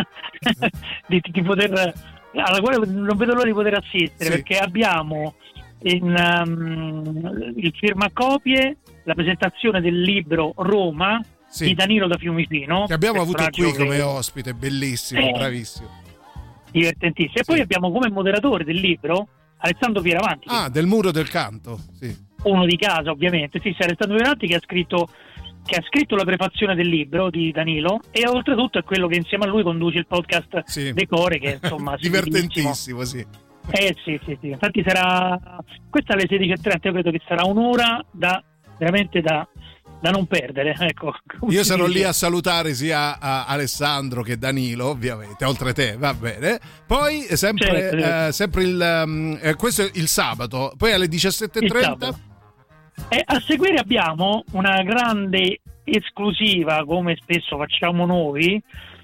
[SPEAKER 14] di, di poter, alla quale non vedo l'ora di poter assistere,
[SPEAKER 4] Sì.
[SPEAKER 14] perché abbiamo in, um, il firmacopie, la presentazione del libro Roma
[SPEAKER 4] Sì.
[SPEAKER 14] di Danilo da Fiumicino,
[SPEAKER 4] Che abbiamo avuto qui
[SPEAKER 14] personaggio
[SPEAKER 4] come
[SPEAKER 14] che-
[SPEAKER 4] ospite, bellissimo,
[SPEAKER 14] Eh.
[SPEAKER 4] bravissimo.
[SPEAKER 14] divertentissimo. E poi abbiamo come moderatore del libro Alessandro Pieravanti,
[SPEAKER 4] Ah, del muro del canto, sì.
[SPEAKER 14] uno di casa ovviamente, sì, sì, Alessandro Pieravanti che ha scritto che ha scritto la prefazione del libro di Danilo e oltretutto è quello che insieme a lui conduce il podcast
[SPEAKER 4] Sì.
[SPEAKER 14] Decore, che insomma
[SPEAKER 4] Divertentissimo, sì.
[SPEAKER 14] eh sì sì sì, infatti sarà questa alle sedici e trenta, io credo che sarà un'ora da veramente da, da non perdere, ecco. Come
[SPEAKER 4] Io
[SPEAKER 14] si
[SPEAKER 4] sarò
[SPEAKER 14] dice.
[SPEAKER 4] lì a salutare sia a Alessandro che Danilo, ovviamente, oltre te, va bene. Poi eh, sempre,
[SPEAKER 14] Certo, certo.
[SPEAKER 4] eh, sempre il um, eh, questo è il sabato, poi alle diciassette e
[SPEAKER 14] Il
[SPEAKER 4] trenta.
[SPEAKER 14] sabato. E a seguire abbiamo una grande esclusiva, come spesso facciamo noi.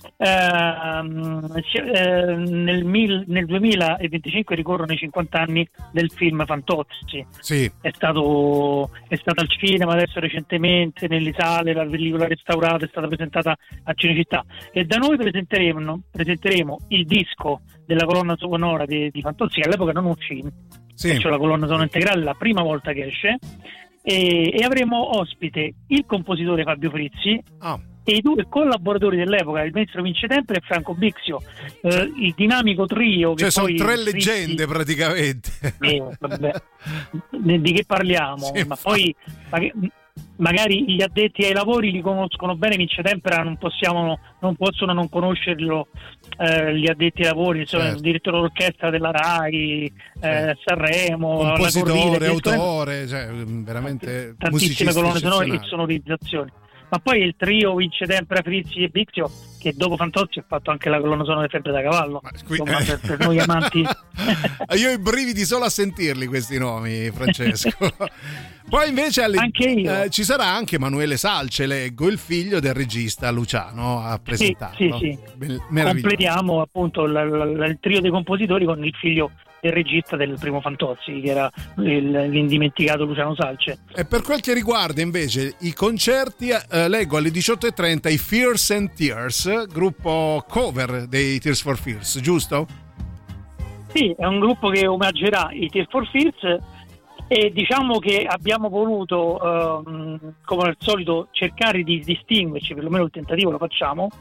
[SPEAKER 14] Ehm, ci- eh, nel, mil- nel duemilaventicinque ricorrono i cinquanta anni del film Fantozzi.
[SPEAKER 4] Sì.
[SPEAKER 14] È stato, è stato al cinema adesso recentemente, nelle sale, la pellicola restaurata è stata presentata a Cinecittà e da noi presenteremo, presenteremo il disco della colonna sonora di, di Fantozzi, che all'epoca non uscì,
[SPEAKER 4] Sì.
[SPEAKER 14] cioè la colonna sonora integrale, la prima volta che esce, e, e avremo ospite il compositore Fabio Frizzi
[SPEAKER 4] Ah.
[SPEAKER 14] e i due collaboratori dell'epoca, il maestro Vince Tempera e Franco Bixio, eh, il dinamico trio che
[SPEAKER 4] Cioè sono
[SPEAKER 14] poi
[SPEAKER 4] tre
[SPEAKER 14] Frizzi-
[SPEAKER 4] leggende praticamente.
[SPEAKER 14] eh, vabbè, di di che parliamo?
[SPEAKER 4] Sì,
[SPEAKER 14] Ma poi mag- magari gli addetti ai lavori li conoscono bene, Vince Tempera non possiamo, non possono non conoscerlo, eh, gli addetti ai lavori, insomma,
[SPEAKER 4] Certo.
[SPEAKER 14] il direttore d'orchestra della RAI, eh, Sanremo, alla
[SPEAKER 4] Compositore,
[SPEAKER 14] corrida,
[SPEAKER 4] autore, cioè veramente
[SPEAKER 14] tantissime
[SPEAKER 4] musicista
[SPEAKER 14] colonne sonore e
[SPEAKER 4] eccezionale.
[SPEAKER 14] sonorizzazioni. Ma poi il trio Vince Tempera, Frizzi e Bixio, che dopo Fantozzi ha fatto anche la colonna sonora di Febbre da Cavallo, insomma, per, per noi amanti.
[SPEAKER 4] Io ho i brividi solo a sentirli questi nomi, Francesco. Poi invece alle-
[SPEAKER 14] Anche io.
[SPEAKER 4] eh, ci sarà anche Emanuele Salce, leggo, il figlio del regista Luciano, a
[SPEAKER 14] Sì,
[SPEAKER 4] presentarlo.
[SPEAKER 14] sì, sì.
[SPEAKER 4] Be- meraviglioso.
[SPEAKER 14] Completiamo appunto l- l- il trio dei compositori con il figlio del regista del primo Fantozzi, che era il- l'indimenticato Luciano Salce.
[SPEAKER 4] E per quel che riguarda invece i concerti, eh, leggo alle diciotto e trenta i Fears and Tears, gruppo cover dei Tears for Fears, giusto?
[SPEAKER 14] Sì, è un gruppo che omaggerà i Tears for Fears e diciamo che abbiamo voluto, ehm, come al solito, cercare di distinguerci, perlomeno il tentativo lo facciamo,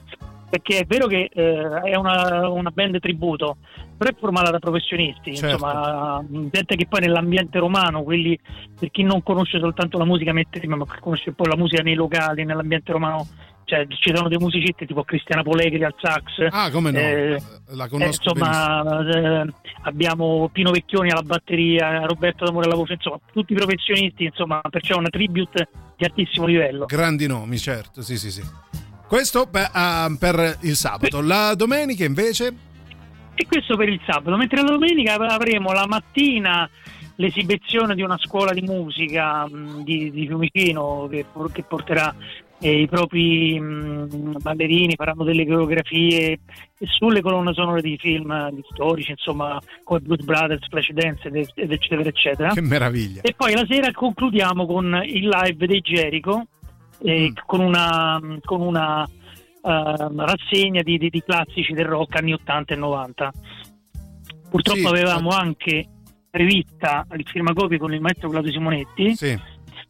[SPEAKER 14] perché è vero che eh, è una, una band tributo, però è formata da professionisti,
[SPEAKER 4] certo.
[SPEAKER 14] Insomma, gente che poi nell'ambiente romano, quelli, per chi non conosce soltanto la musica metterima, ma conosce poi la musica nei locali, nell'ambiente romano, cioè ci sono dei musicisti tipo Cristiana Polegri al sax,
[SPEAKER 4] ah come no,
[SPEAKER 14] eh,
[SPEAKER 4] la conosco,
[SPEAKER 14] eh, insomma eh, abbiamo Pino Vecchioni alla batteria, Roberto D'Amore alla voce, insomma tutti professionisti, insomma, perciò è una tribute di altissimo livello.
[SPEAKER 4] Grandi nomi, certo, sì sì sì. Questo per, uh, per il sabato. La domenica invece?
[SPEAKER 14] E questo per il sabato, mentre la domenica avremo la mattina l'esibizione di una scuola di musica mh, di, di Fiumicino che, che porterà eh, i propri mh, ballerini, faranno delle coreografie sulle colonne sonore di film di storici, insomma, come Blues Brothers, Flashdance ed, ed eccetera eccetera.
[SPEAKER 4] Che meraviglia.
[SPEAKER 14] E poi la sera concludiamo con il live dei Jericho, eh, mm. con una, con una uh, rassegna di, di, di classici del rock anni ottanta e novanta. Purtroppo sì, avevamo ma... anche prevista il firmacopie con il maestro Claudio Simonetti, sì.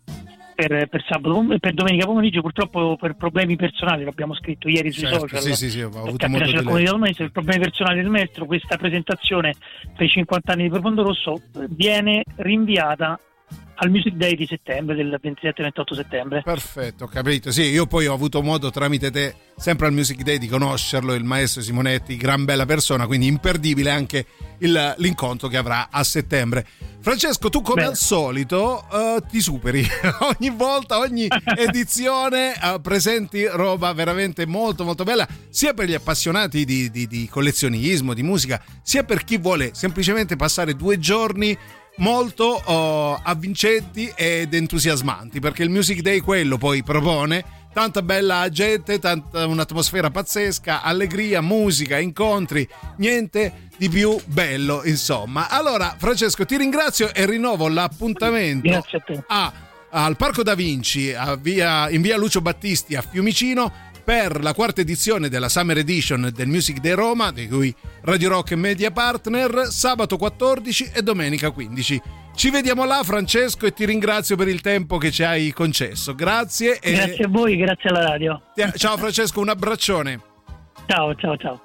[SPEAKER 14] per, per sabato per domenica pomeriggio, purtroppo per problemi personali, l'abbiamo scritto ieri sui
[SPEAKER 4] certo,
[SPEAKER 14] social,
[SPEAKER 4] sì, sì, sì, ho avuto
[SPEAKER 14] molto di per problemi personali del maestro, questa presentazione per i cinquanta anni di Profondo Rosso viene rinviata al Music Day di settembre, del ventisette ventotto settembre.
[SPEAKER 4] Perfetto, ho capito. Sì, io poi ho avuto modo tramite te, sempre al Music Day, di conoscerlo, il maestro Simonetti, gran bella persona, quindi imperdibile anche il, l'incontro che avrà a settembre. Francesco, tu come Beh. al solito uh, ti superi ogni volta, ogni edizione uh, presenti roba veramente molto molto bella, sia per gli appassionati di, di, di collezionismo, di musica, sia per chi vuole semplicemente passare due giorni molto oh, avvincenti ed entusiasmanti, perché il Music Day quello poi propone tanta bella gente, tanta, un'atmosfera pazzesca, allegria, musica, incontri, niente di più bello, insomma. Allora Francesco, ti ringrazio e rinnovo l'appuntamento
[SPEAKER 14] Grazie a te.
[SPEAKER 4] A, al Parco da Vinci a via, in via Lucio Battisti a Fiumicino per la quarta edizione della Summer Edition del Music Day Roma, di cui Radio Rock è media partner, sabato quattordici e domenica quindici. Ci vediamo là, Francesco, e ti ringrazio per il tempo che ci hai concesso. Grazie. E...
[SPEAKER 14] Grazie a voi, grazie alla radio.
[SPEAKER 4] Ciao Francesco, un abbraccione.
[SPEAKER 14] Ciao, ciao, ciao.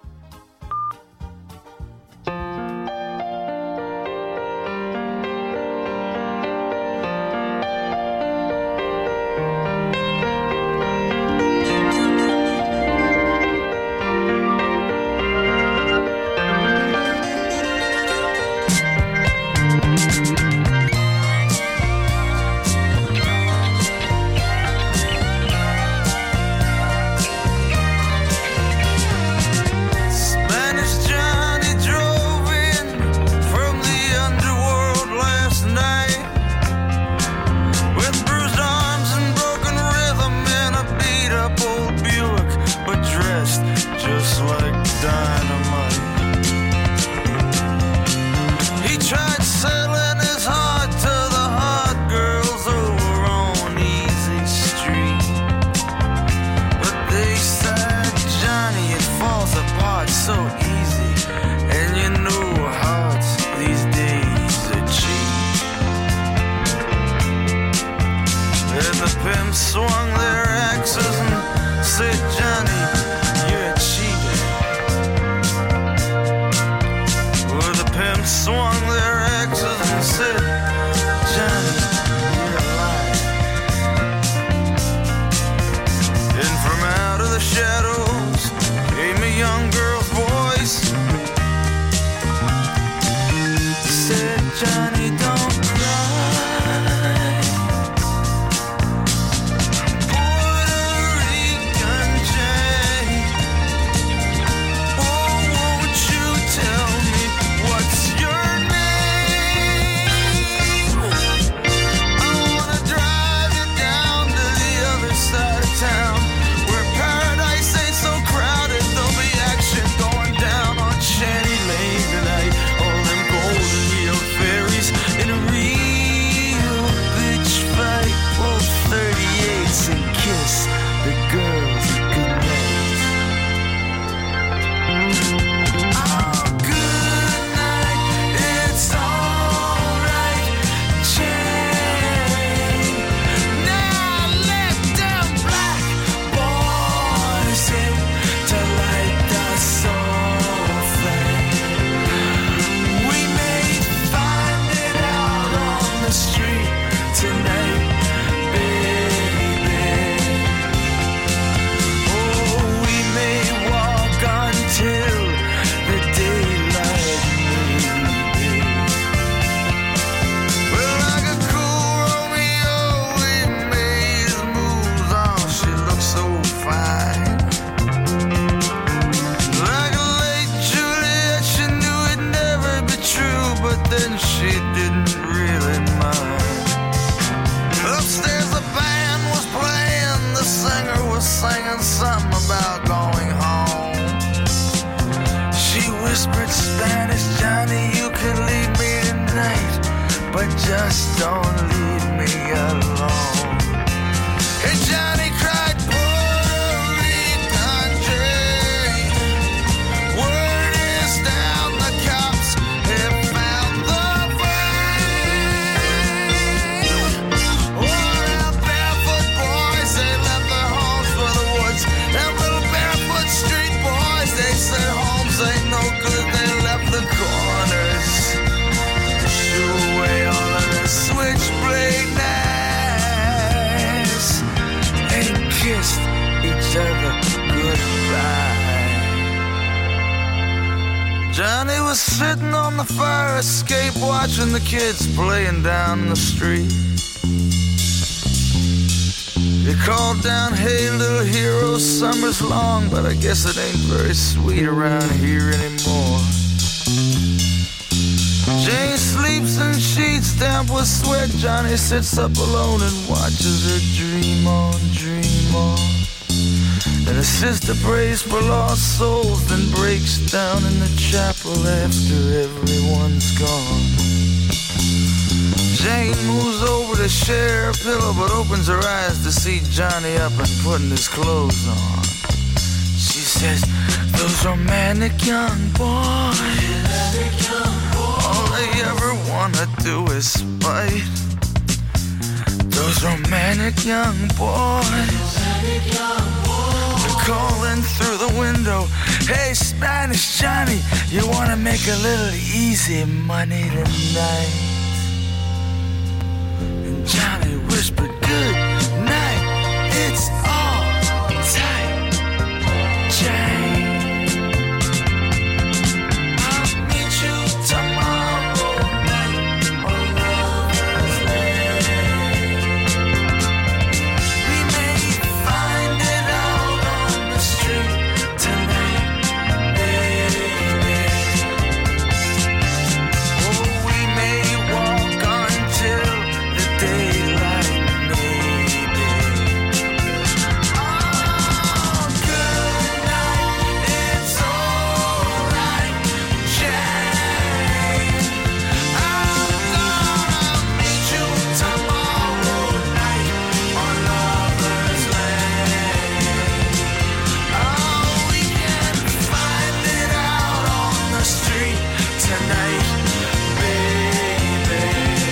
[SPEAKER 10] Puerto Rican jazz. don't leave me alone. Hey, Johnny cried, Puerto Rican Jane. Word is down, the cops have found the brain. Wore out barefoot boys, they left their homes for the woods. Them little barefoot street boys, they said homes ain't no good, they left the corners. Threw away all of their switchblade knives and kissed each other goodbye. Johnny was sitting on the fire escape watching the kids playing down the street. He called down, hey little hero, summer's long, but I guess it ain't very sweet around here anymore. Jane sleeps in sheets damp with sweat. Johnny sits up alone and watches her dream on, dream on. And his sister prays for lost souls, then breaks down in the chapel after everyone's gone. Jane moves over to share a pillow, but opens her eyes to see Johnny up and putting his clothes on. She says, those romantic young boys, all they ever wanna do is fight. Those romantic young boys, they're calling through the window, hey Spanish Johnny, you wanna make a little easy money tonight? And Johnny whispered, good night, it's all tight, Jane. I'll meet you tomorrow night on Lover's Lane. We may find it out on the street tonight, baby. Oh, we may walk until the daylight, maybe. Oh, good night, it's alright, Jane. I'm gonna meet you tomorrow night on Lover's Lane. Oh, we can find it out on the street tonight, baby.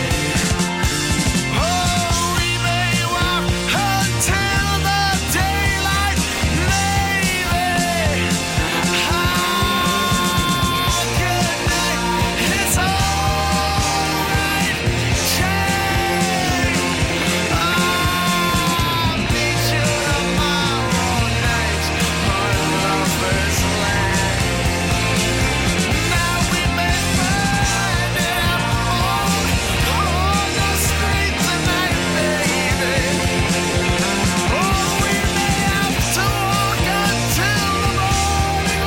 [SPEAKER 10] Oh, we may walk until the daylight, maybe. Ah, good night, it's alright, Jane. I'll meet you tomorrow night on Lover's Lane. Now we may find it out on the street tonight, baby. Oh, we may have to walk until the morning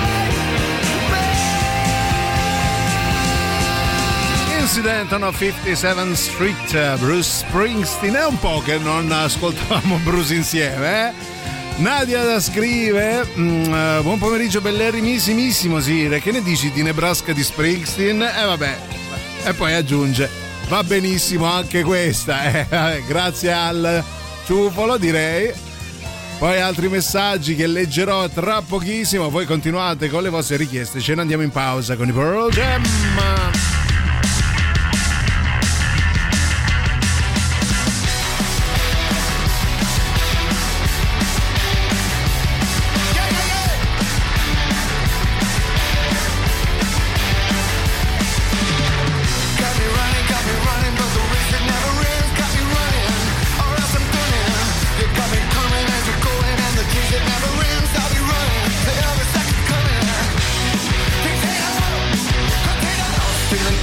[SPEAKER 10] light,
[SPEAKER 4] Incident on fifty-seventh Street, Bruce Springsteen. È un po' che non ascoltavamo Bruce insieme, eh? Nadia scrive, mm, eh, buon pomeriggio bellerrimissimissimo Sire, che ne dici di Nebraska di Springsteen? E eh, vabbè, e poi aggiunge, va benissimo anche questa, eh? Grazie al ciufolo direi. Poi altri messaggi che leggerò tra pochissimo, voi continuate con le vostre richieste, ce ne andiamo in pausa con i Pearl Jam.
[SPEAKER 10] got me running, got me running, but the race it never ends. Got me running, or else I'm turning. You got me coming as you're going, and the chase it never ends. I'll be running, the other second's coming. Take it out, take it out.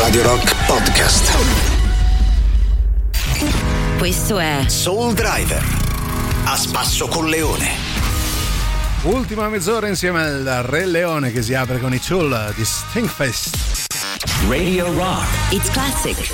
[SPEAKER 1] Radio Rock Podcast.
[SPEAKER 3] Questo è
[SPEAKER 1] Soul Driver, a spasso con Leone.
[SPEAKER 4] Ultima mezz'ora insieme al Re Leone che si apre con i Tool di Stinkfest.
[SPEAKER 5] Radio Rock.
[SPEAKER 3] It's Classic.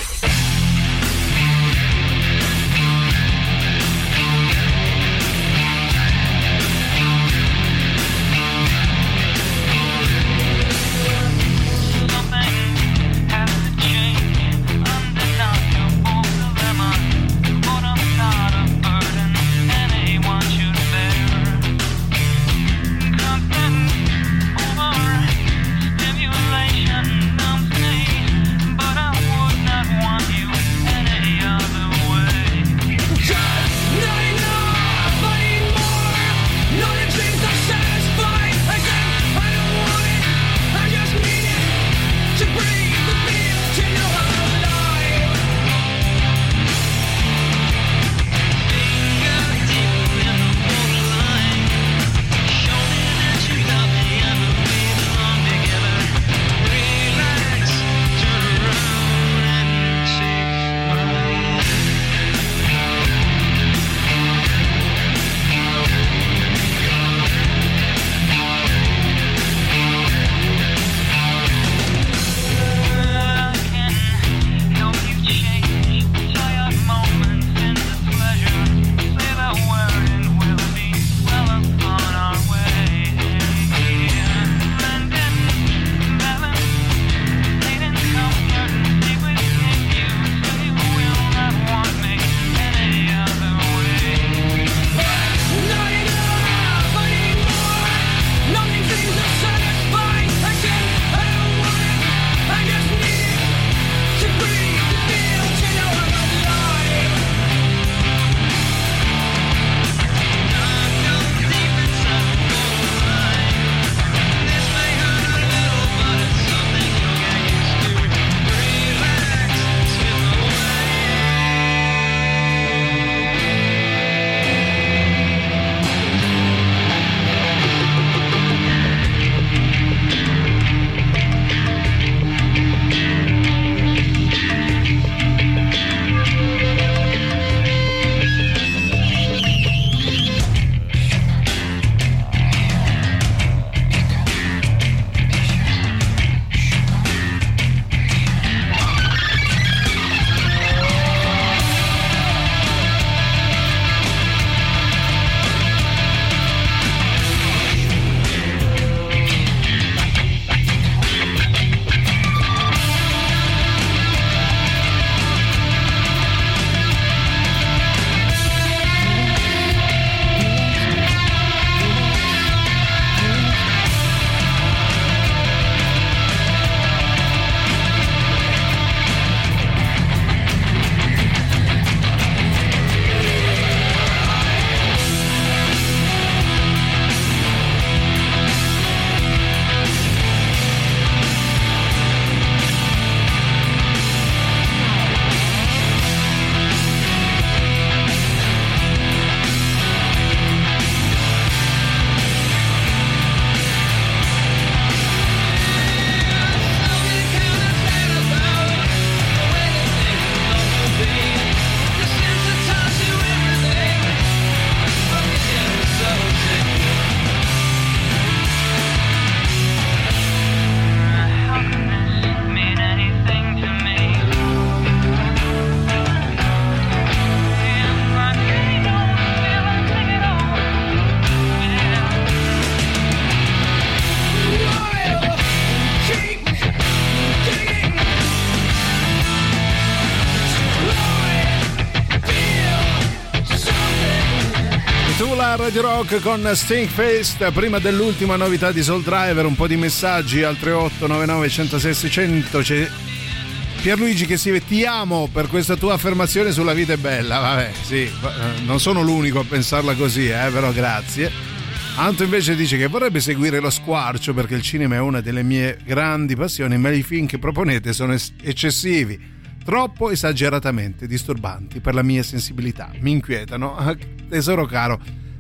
[SPEAKER 4] Radio Rock con Stinkfest. Prima dell'ultima novità di Soul Driver, un po' di messaggi al tre otto nove nove uno zero sei sei zero zero. C'è Pierluigi che scrive: ti amo per questa tua affermazione sulla vita è bella. Vabbè, sì, non sono l'unico a pensarla così, eh, però grazie. Anto invece dice che vorrebbe seguire lo squarcio perché il cinema è una delle mie grandi passioni, ma i film che proponete sono eccessivi, troppo esageratamente disturbanti per la mia sensibilità, mi inquietano. Tesoro caro,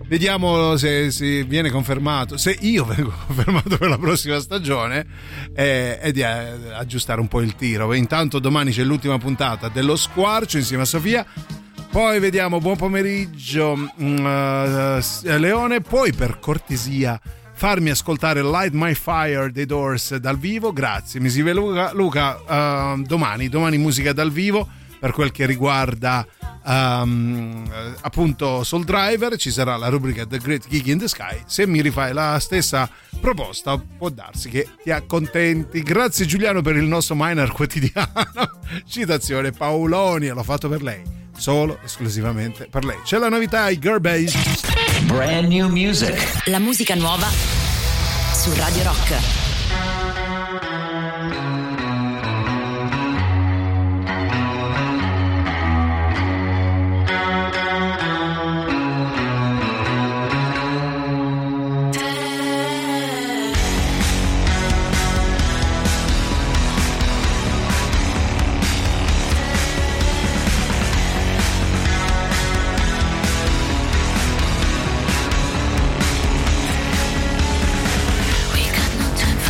[SPEAKER 4] vediamo se, se viene confermato, se io vengo confermato per la prossima stagione, eh, e di eh, aggiustare un po' il tiro. Intanto domani c'è l'ultima puntata dello Squarcio insieme a Sofia. Poi vediamo, buon pomeriggio uh, Leone, puoi per cortesia farmi ascoltare Light My Fire dei Doors dal vivo? Grazie, mi scrive Luca, Luca uh, domani, domani musica dal vivo per quel che riguarda um, appunto Soul Driver, ci sarà la rubrica The Great Gig in the Sky. Se mi rifai la stessa proposta può darsi che ti accontenti. Grazie Giuliano per il nostro Minor quotidiano. Citazione Paolonia, l'ho fatto per lei, solo esclusivamente per lei. C'è la novità ai Garbage.
[SPEAKER 5] Brand new music.
[SPEAKER 3] La musica nuova su Radio Rock.
[SPEAKER 13] We got no time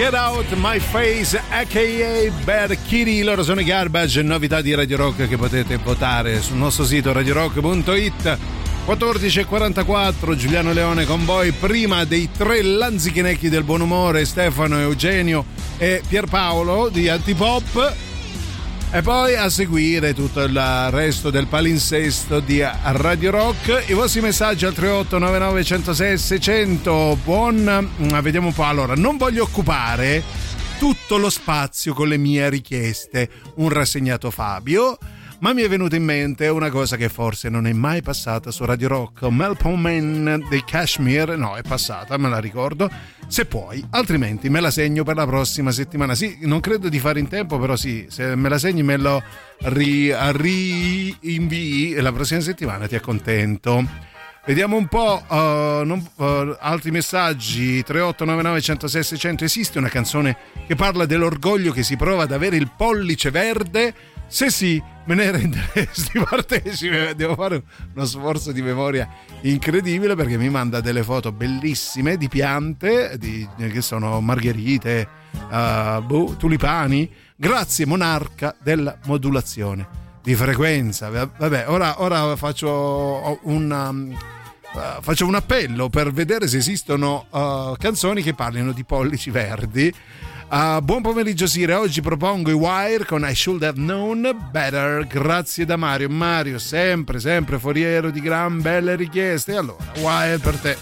[SPEAKER 4] Get Out My Face aka Bad Kitty, loro sono i Garbage, novità di Radio Rock che potete votare sul nostro sito radio rock punto it. quattordici e quarantaquattro, Giuliano Leone con voi, prima dei tre lanzichinecchi del buon umore, Stefano, Eugenio e Pierpaolo di Antipop, e poi a seguire tutto il resto del palinsesto di Radio Rock. I vostri messaggi al tre otto nove nove uno zero sei sei zero zero. Buon, vediamo un po'. Allora, non voglio occupare tutto lo spazio con le mie richieste, un rassegnato Fabio, ma mi è venuta in mente una cosa che forse non è mai passata su Radio Rock. Melpon Man dei Kashmir, no, è passata, me la ricordo, se puoi, altrimenti me la segno per la prossima settimana. Sì, non credo di fare in tempo, però sì, se me la segni me lo ri, rinvii e la prossima settimana ti accontento. Vediamo un po', uh, non, uh, altri messaggi. Tre otto nove nove uno zero sei sei zero zero. Esiste una canzone che parla dell'orgoglio che si prova ad avere il pollice verde? Se sì, me ne renderesti partecipe. Devo fare uno sforzo di memoria incredibile, perché mi manda delle foto bellissime di piante di, che sono margherite, uh, boh, tulipani. Grazie monarca della modulazione di frequenza. Vabbè, ora, ora faccio un um, uh, faccio un appello per vedere se esistono uh, canzoni che parlino di pollici verdi. Uh, buon pomeriggio Sire, oggi propongo i Wire con I Should Have Known Better. Grazie da Mario. Mario sempre sempre foriero di gran belle richieste. Allora, Wire per te.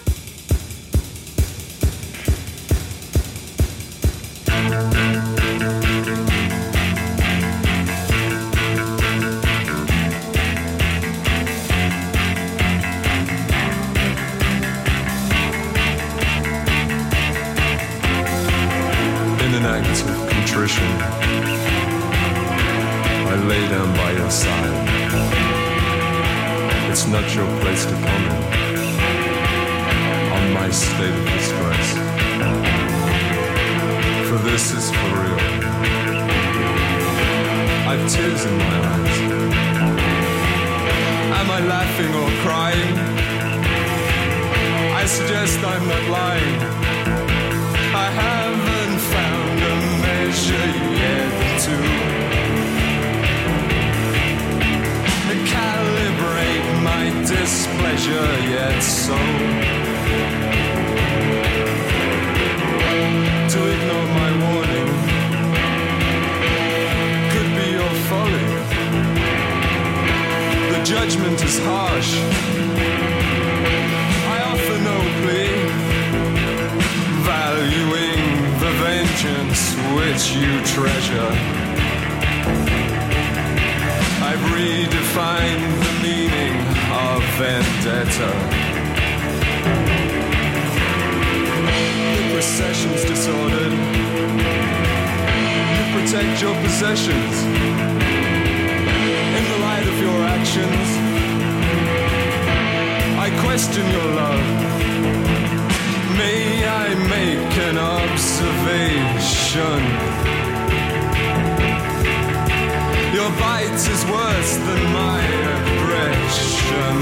[SPEAKER 15] Act of contrition, I lay down by your side. It's not your place to comment on my state of disgrace, for this is for real. I've tears in my eyes. Am I laughing or crying? I suggest I'm not lying. I haven't found a measure yet to calibrate my displeasure yet, so to ignore my warning could be your folly. The judgment is harsh. I offer no plea, valuing the vengeance which you treasure. I've redefined the meaning of vendetta. The procession's disordered. You protect your possessions in the light of your actions. I question your love. May I make an observation? Your bite is worse than my aggression.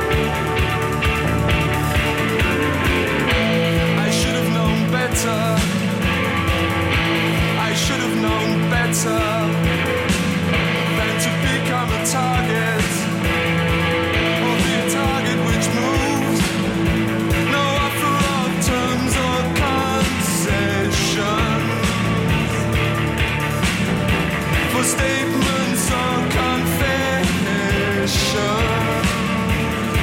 [SPEAKER 15] I should have known better. I should have known better than to become a target, or be a target which moves. No offer of terms or concessions for statements or confessions.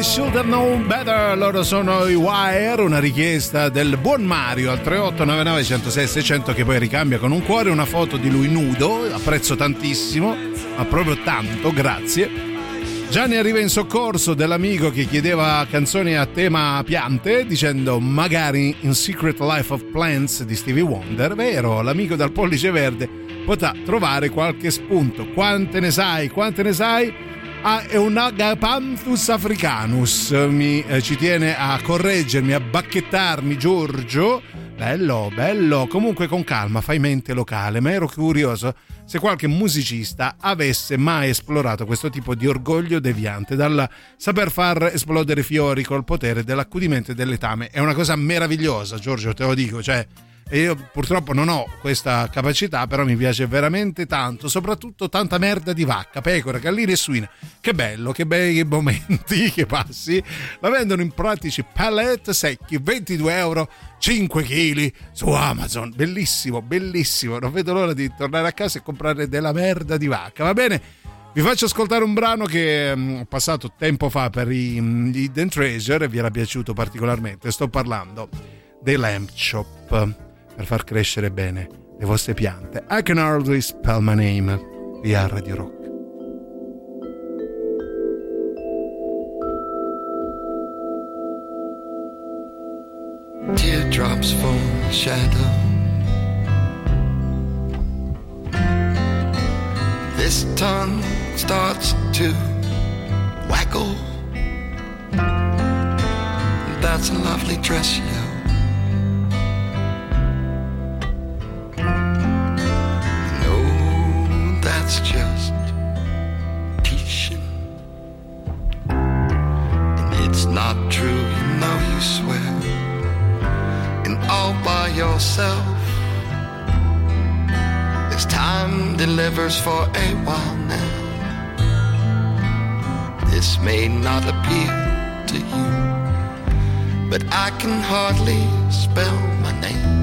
[SPEAKER 4] Should Have Known Better, loro sono i Wire, una richiesta del buon Mario al tre otto nove nove uno zero sei sei zero zero, che poi ricambia con un cuore una foto di lui nudo, apprezzo tantissimo, ma proprio tanto, grazie. Gianni arriva in soccorso dell'amico che chiedeva canzoni a tema piante dicendo magari in Secret Life of Plants di Stevie Wonder. Vero, l'amico dal pollice verde potrà trovare qualche spunto. Quante ne sai, quante ne sai? Ah, è un Agapanthus africanus, mi eh, ci tiene a correggermi, a bacchettarmi Giorgio. Bello, bello, comunque con calma, fai mente locale, ma ero curioso se qualche musicista avesse mai esplorato questo tipo di orgoglio deviante dal saper far esplodere fiori col potere dell'accudimento e del letame. È una cosa meravigliosa, Giorgio, te lo dico, cioè e io purtroppo non ho questa capacità, però mi piace veramente tanto, soprattutto tanta merda di vacca, pecora, gallina e suina. Che bello, che bei momenti che passi. La vendono in pratici pallet secchi, ventidue euro, cinque chili su Amazon. Bellissimo, bellissimo, non vedo l'ora di tornare a casa e comprare della merda di vacca. Va bene, vi faccio ascoltare un brano che um, ho passato tempo fa per i um, Hidden Treasure e vi era piaciuto particolarmente. Sto parlando dei Lamp Chop, per far crescere bene le vostre piante. I Can Hardly Spell My Name, via Radio Rock.
[SPEAKER 16] Teardrops fall shadow. This tongue starts to waggle. That's a lovely dress you have. That's just teaching. And it's not true, you know you swear. And all by yourself. As time delivers for a while now. This may not appeal to you, but I can hardly spell my name.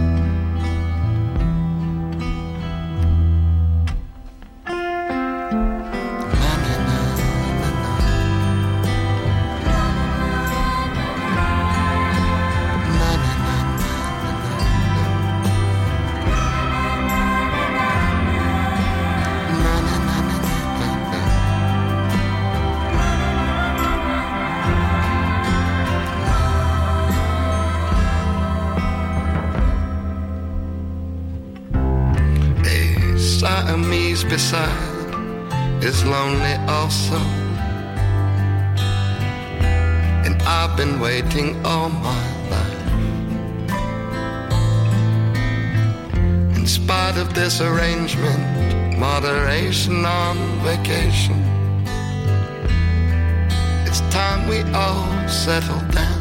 [SPEAKER 16] Beside is lonely also, and I've been waiting all my life. In spite of this arrangement, moderation on vacation, it's time we all settle down.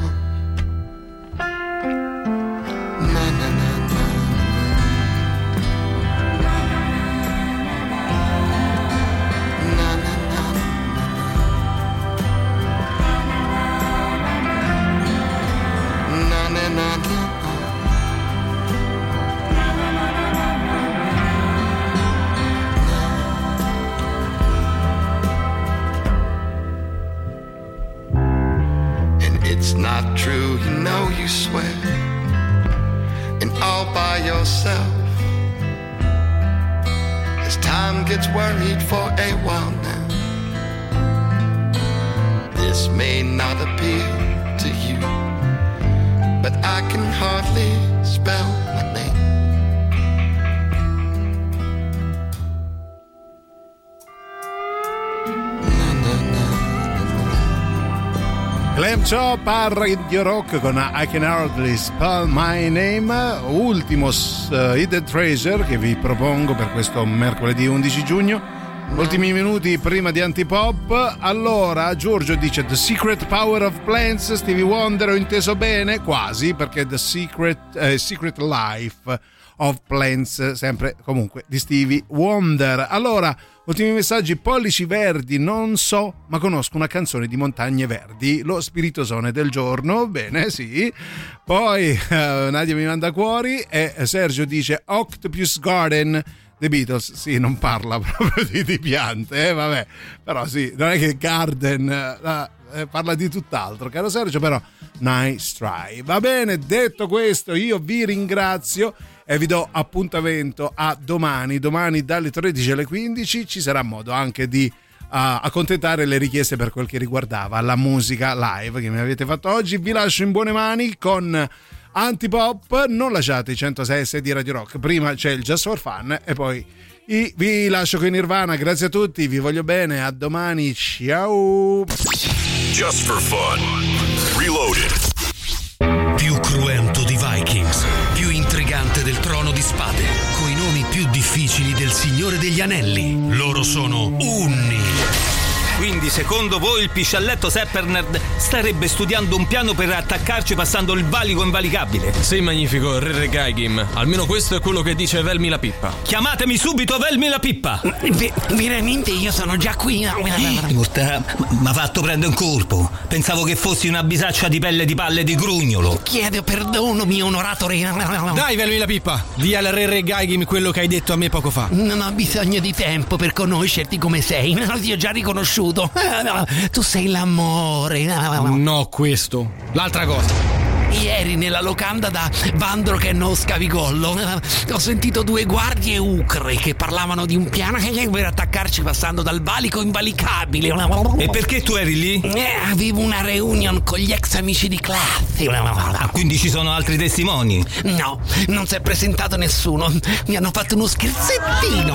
[SPEAKER 4] Chop a Radio Rock con I Can Hardly Spell My Name, ultimo uh, Hidden Treasure che vi propongo per questo mercoledì undici giugno. Ultimi minuti prima di Antipop. Allora Giorgio dice The Secret Power of Plants, Stevie Wonder, ho inteso bene? Quasi, perché The Secret, eh, Secret Life of Plants, sempre comunque di Stevie Wonder. Allora, ultimi messaggi, pollici verdi, non so, ma conosco una canzone di Montagne Verdi, lo spiritosone del giorno, bene, sì. Poi uh, Nadia mi manda cuori e Sergio dice Octopus Garden The Beatles, sì, non parla proprio di, di piante, eh, vabbè, però sì, non è che Garden eh, parla di tutt'altro, caro Sergio, però nice try. Va bene, detto questo, io vi ringrazio e vi do appuntamento a domani, domani dalle tredici alle quindici ci sarà modo anche di uh, accontentare le richieste per quel che riguardava la musica live che mi avete fatto oggi. Vi lascio in buone mani con Antipop, non lasciate i centosei e sei di Radio Rock, prima c'è il Just for Fun e poi i, vi lascio con Nirvana. Grazie a tutti, vi voglio bene, a domani, ciao.
[SPEAKER 2] Just for Fun Reloaded.
[SPEAKER 17] Più cruento di Vikings, più intrigante del Trono di Spade, coi nomi più difficili del Signore degli Anelli. Loro sono Unni.
[SPEAKER 18] Quindi secondo voi il piscialletto Seppernerd starebbe studiando un piano per attaccarci passando il valico invalicabile?
[SPEAKER 19] Sì, magnifico, Re Regaigim. Almeno questo è quello che dice Velmi la Pippa.
[SPEAKER 18] Chiamatemi subito Velmi la Pippa!
[SPEAKER 20] V- veramente io sono già qui.
[SPEAKER 18] Urta, m'ha fatto prendere un colpo. Pensavo che fossi una bisaccia di pelle di palle di grugnolo.
[SPEAKER 20] Chiedo perdono, mio onorato re.
[SPEAKER 19] Dai, Velmi la Pippa, di al Re Regaigim quello che hai detto a me poco fa.
[SPEAKER 20] Non ho bisogno di tempo per conoscerti come sei. Ti ho già riconosciuto. Tu sei l'amore.
[SPEAKER 19] No, questo. L'altra cosa.
[SPEAKER 20] Ieri nella locanda da Vandroken Scavigollo ho sentito due guardie ucre che parlavano di un piano per attaccarci passando dal valico invalicabile.
[SPEAKER 18] E perché tu eri lì?
[SPEAKER 20] Eh, avevo una reunion con gli ex amici di classe.
[SPEAKER 18] Ah, quindi ci sono altri testimoni?
[SPEAKER 20] No, non si è presentato nessuno. Mi hanno fatto uno scherzettino.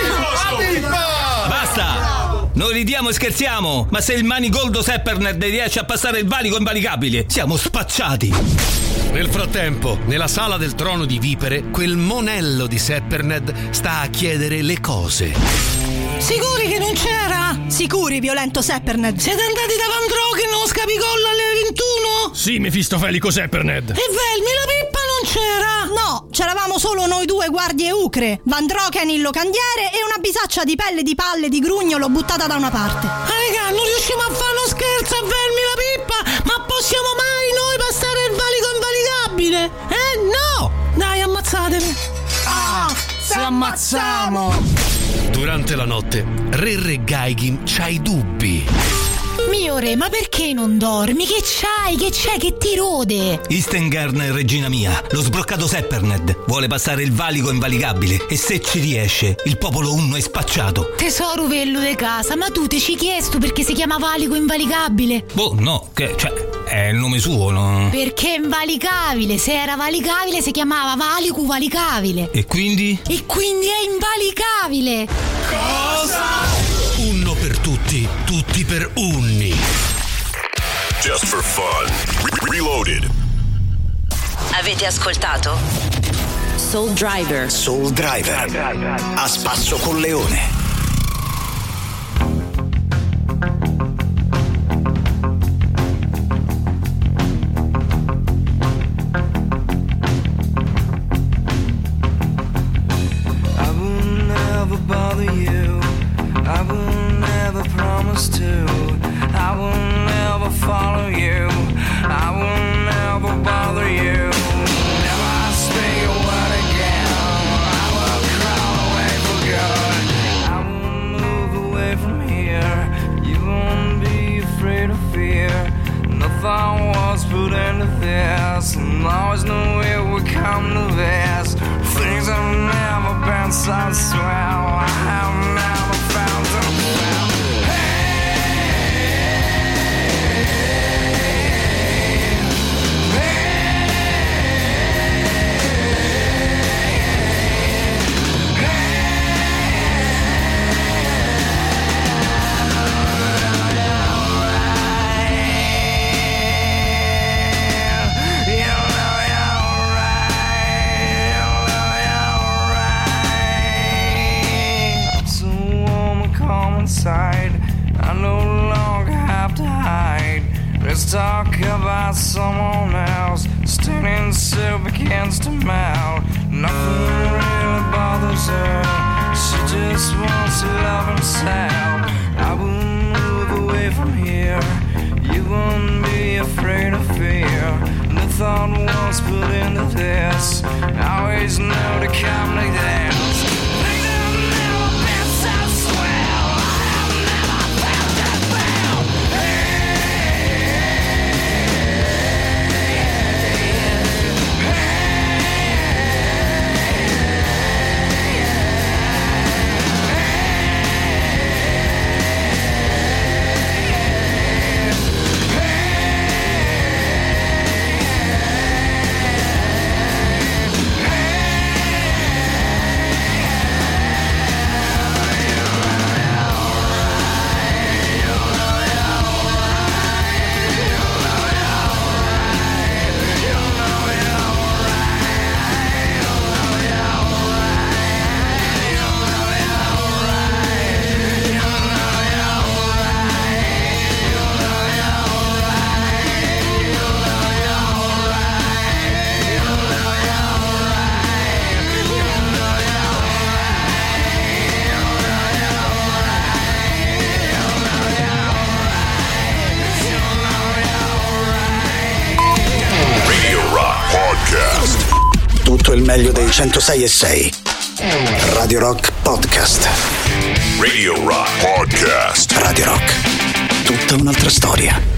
[SPEAKER 18] Basta! Noi ridiamo e scherziamo, ma se il manigoldo Seppernerd riesce a passare il valico invalicabile, siamo spacciati.
[SPEAKER 17] Nel frattempo, nella sala del Trono di Vipere, quel monello di Seppernerd sta a chiedere le cose.
[SPEAKER 21] Sicuri che non c'era? Sicuri, violento Seppernerd? Siete andati da Vandroken o Scapigollo alle ventuno?
[SPEAKER 19] Sì, Mefistofelico Seppernerd.
[SPEAKER 21] E Velmi la Pippa non c'era? No, c'eravamo solo noi due guardie ucre, Vandroken il locandiere e una bisaccia di pelle di palle di grugnolo buttata da una parte. Ah, raga, non riusciamo a fare uno scherzo a Velmi la Pippa? Ma possiamo mai noi passare il valico invalicabile? Eh, no! Dai, ammazzatemi. Ah,
[SPEAKER 20] ci ammazziamo!
[SPEAKER 17] Durante la notte, Re Regaigim c'ha i dubbi.
[SPEAKER 21] Mio re, ma perché non dormi? Che c'hai? Che c'è? Che ti rode?
[SPEAKER 18] Istengern, regina mia, lo sbroccato Seppernerd vuole passare il valico invalicabile e se ci riesce, il popolo Unno è spacciato.
[SPEAKER 21] Tesoro vello de casa, ma tu ti ci chiesto perché si chiama valico invalicabile?
[SPEAKER 18] Boh, no, che, cioè, è il nome suo, no?
[SPEAKER 21] Perché invalicabile, se era valicabile si chiamava valico valicabile.
[SPEAKER 18] E quindi?
[SPEAKER 21] E quindi è invalicabile.
[SPEAKER 17] Cosa? Unno per tutti, tutti per Unni.
[SPEAKER 2] Just for Fun Re- Reloaded.
[SPEAKER 3] Avete ascoltato Soul Driver.
[SPEAKER 1] Soul Driver. A spasso con Leone.
[SPEAKER 10] I will never bother you. I will never promise to. I will never follow you. I will never bother you. Never speak a word again. I will crawl away for good. I will move away from here. You won't be afraid of fear. Nothing was put into this, and always knew it would come to this. Things have never been so swell. I have never found them well. Inside, I no longer have to hide. Let's talk about someone else. Standing so against a mouth. Nothing really bothers her. She just wants to love herself. I will move away from here. You won't be afraid of fear. The thought was put into this. I always know to come like this.
[SPEAKER 1] il meglio dei centosei e sei. Radio Rock Podcast.
[SPEAKER 2] Radio Rock Podcast.
[SPEAKER 1] Radio Rock. Tutta un'altra storia.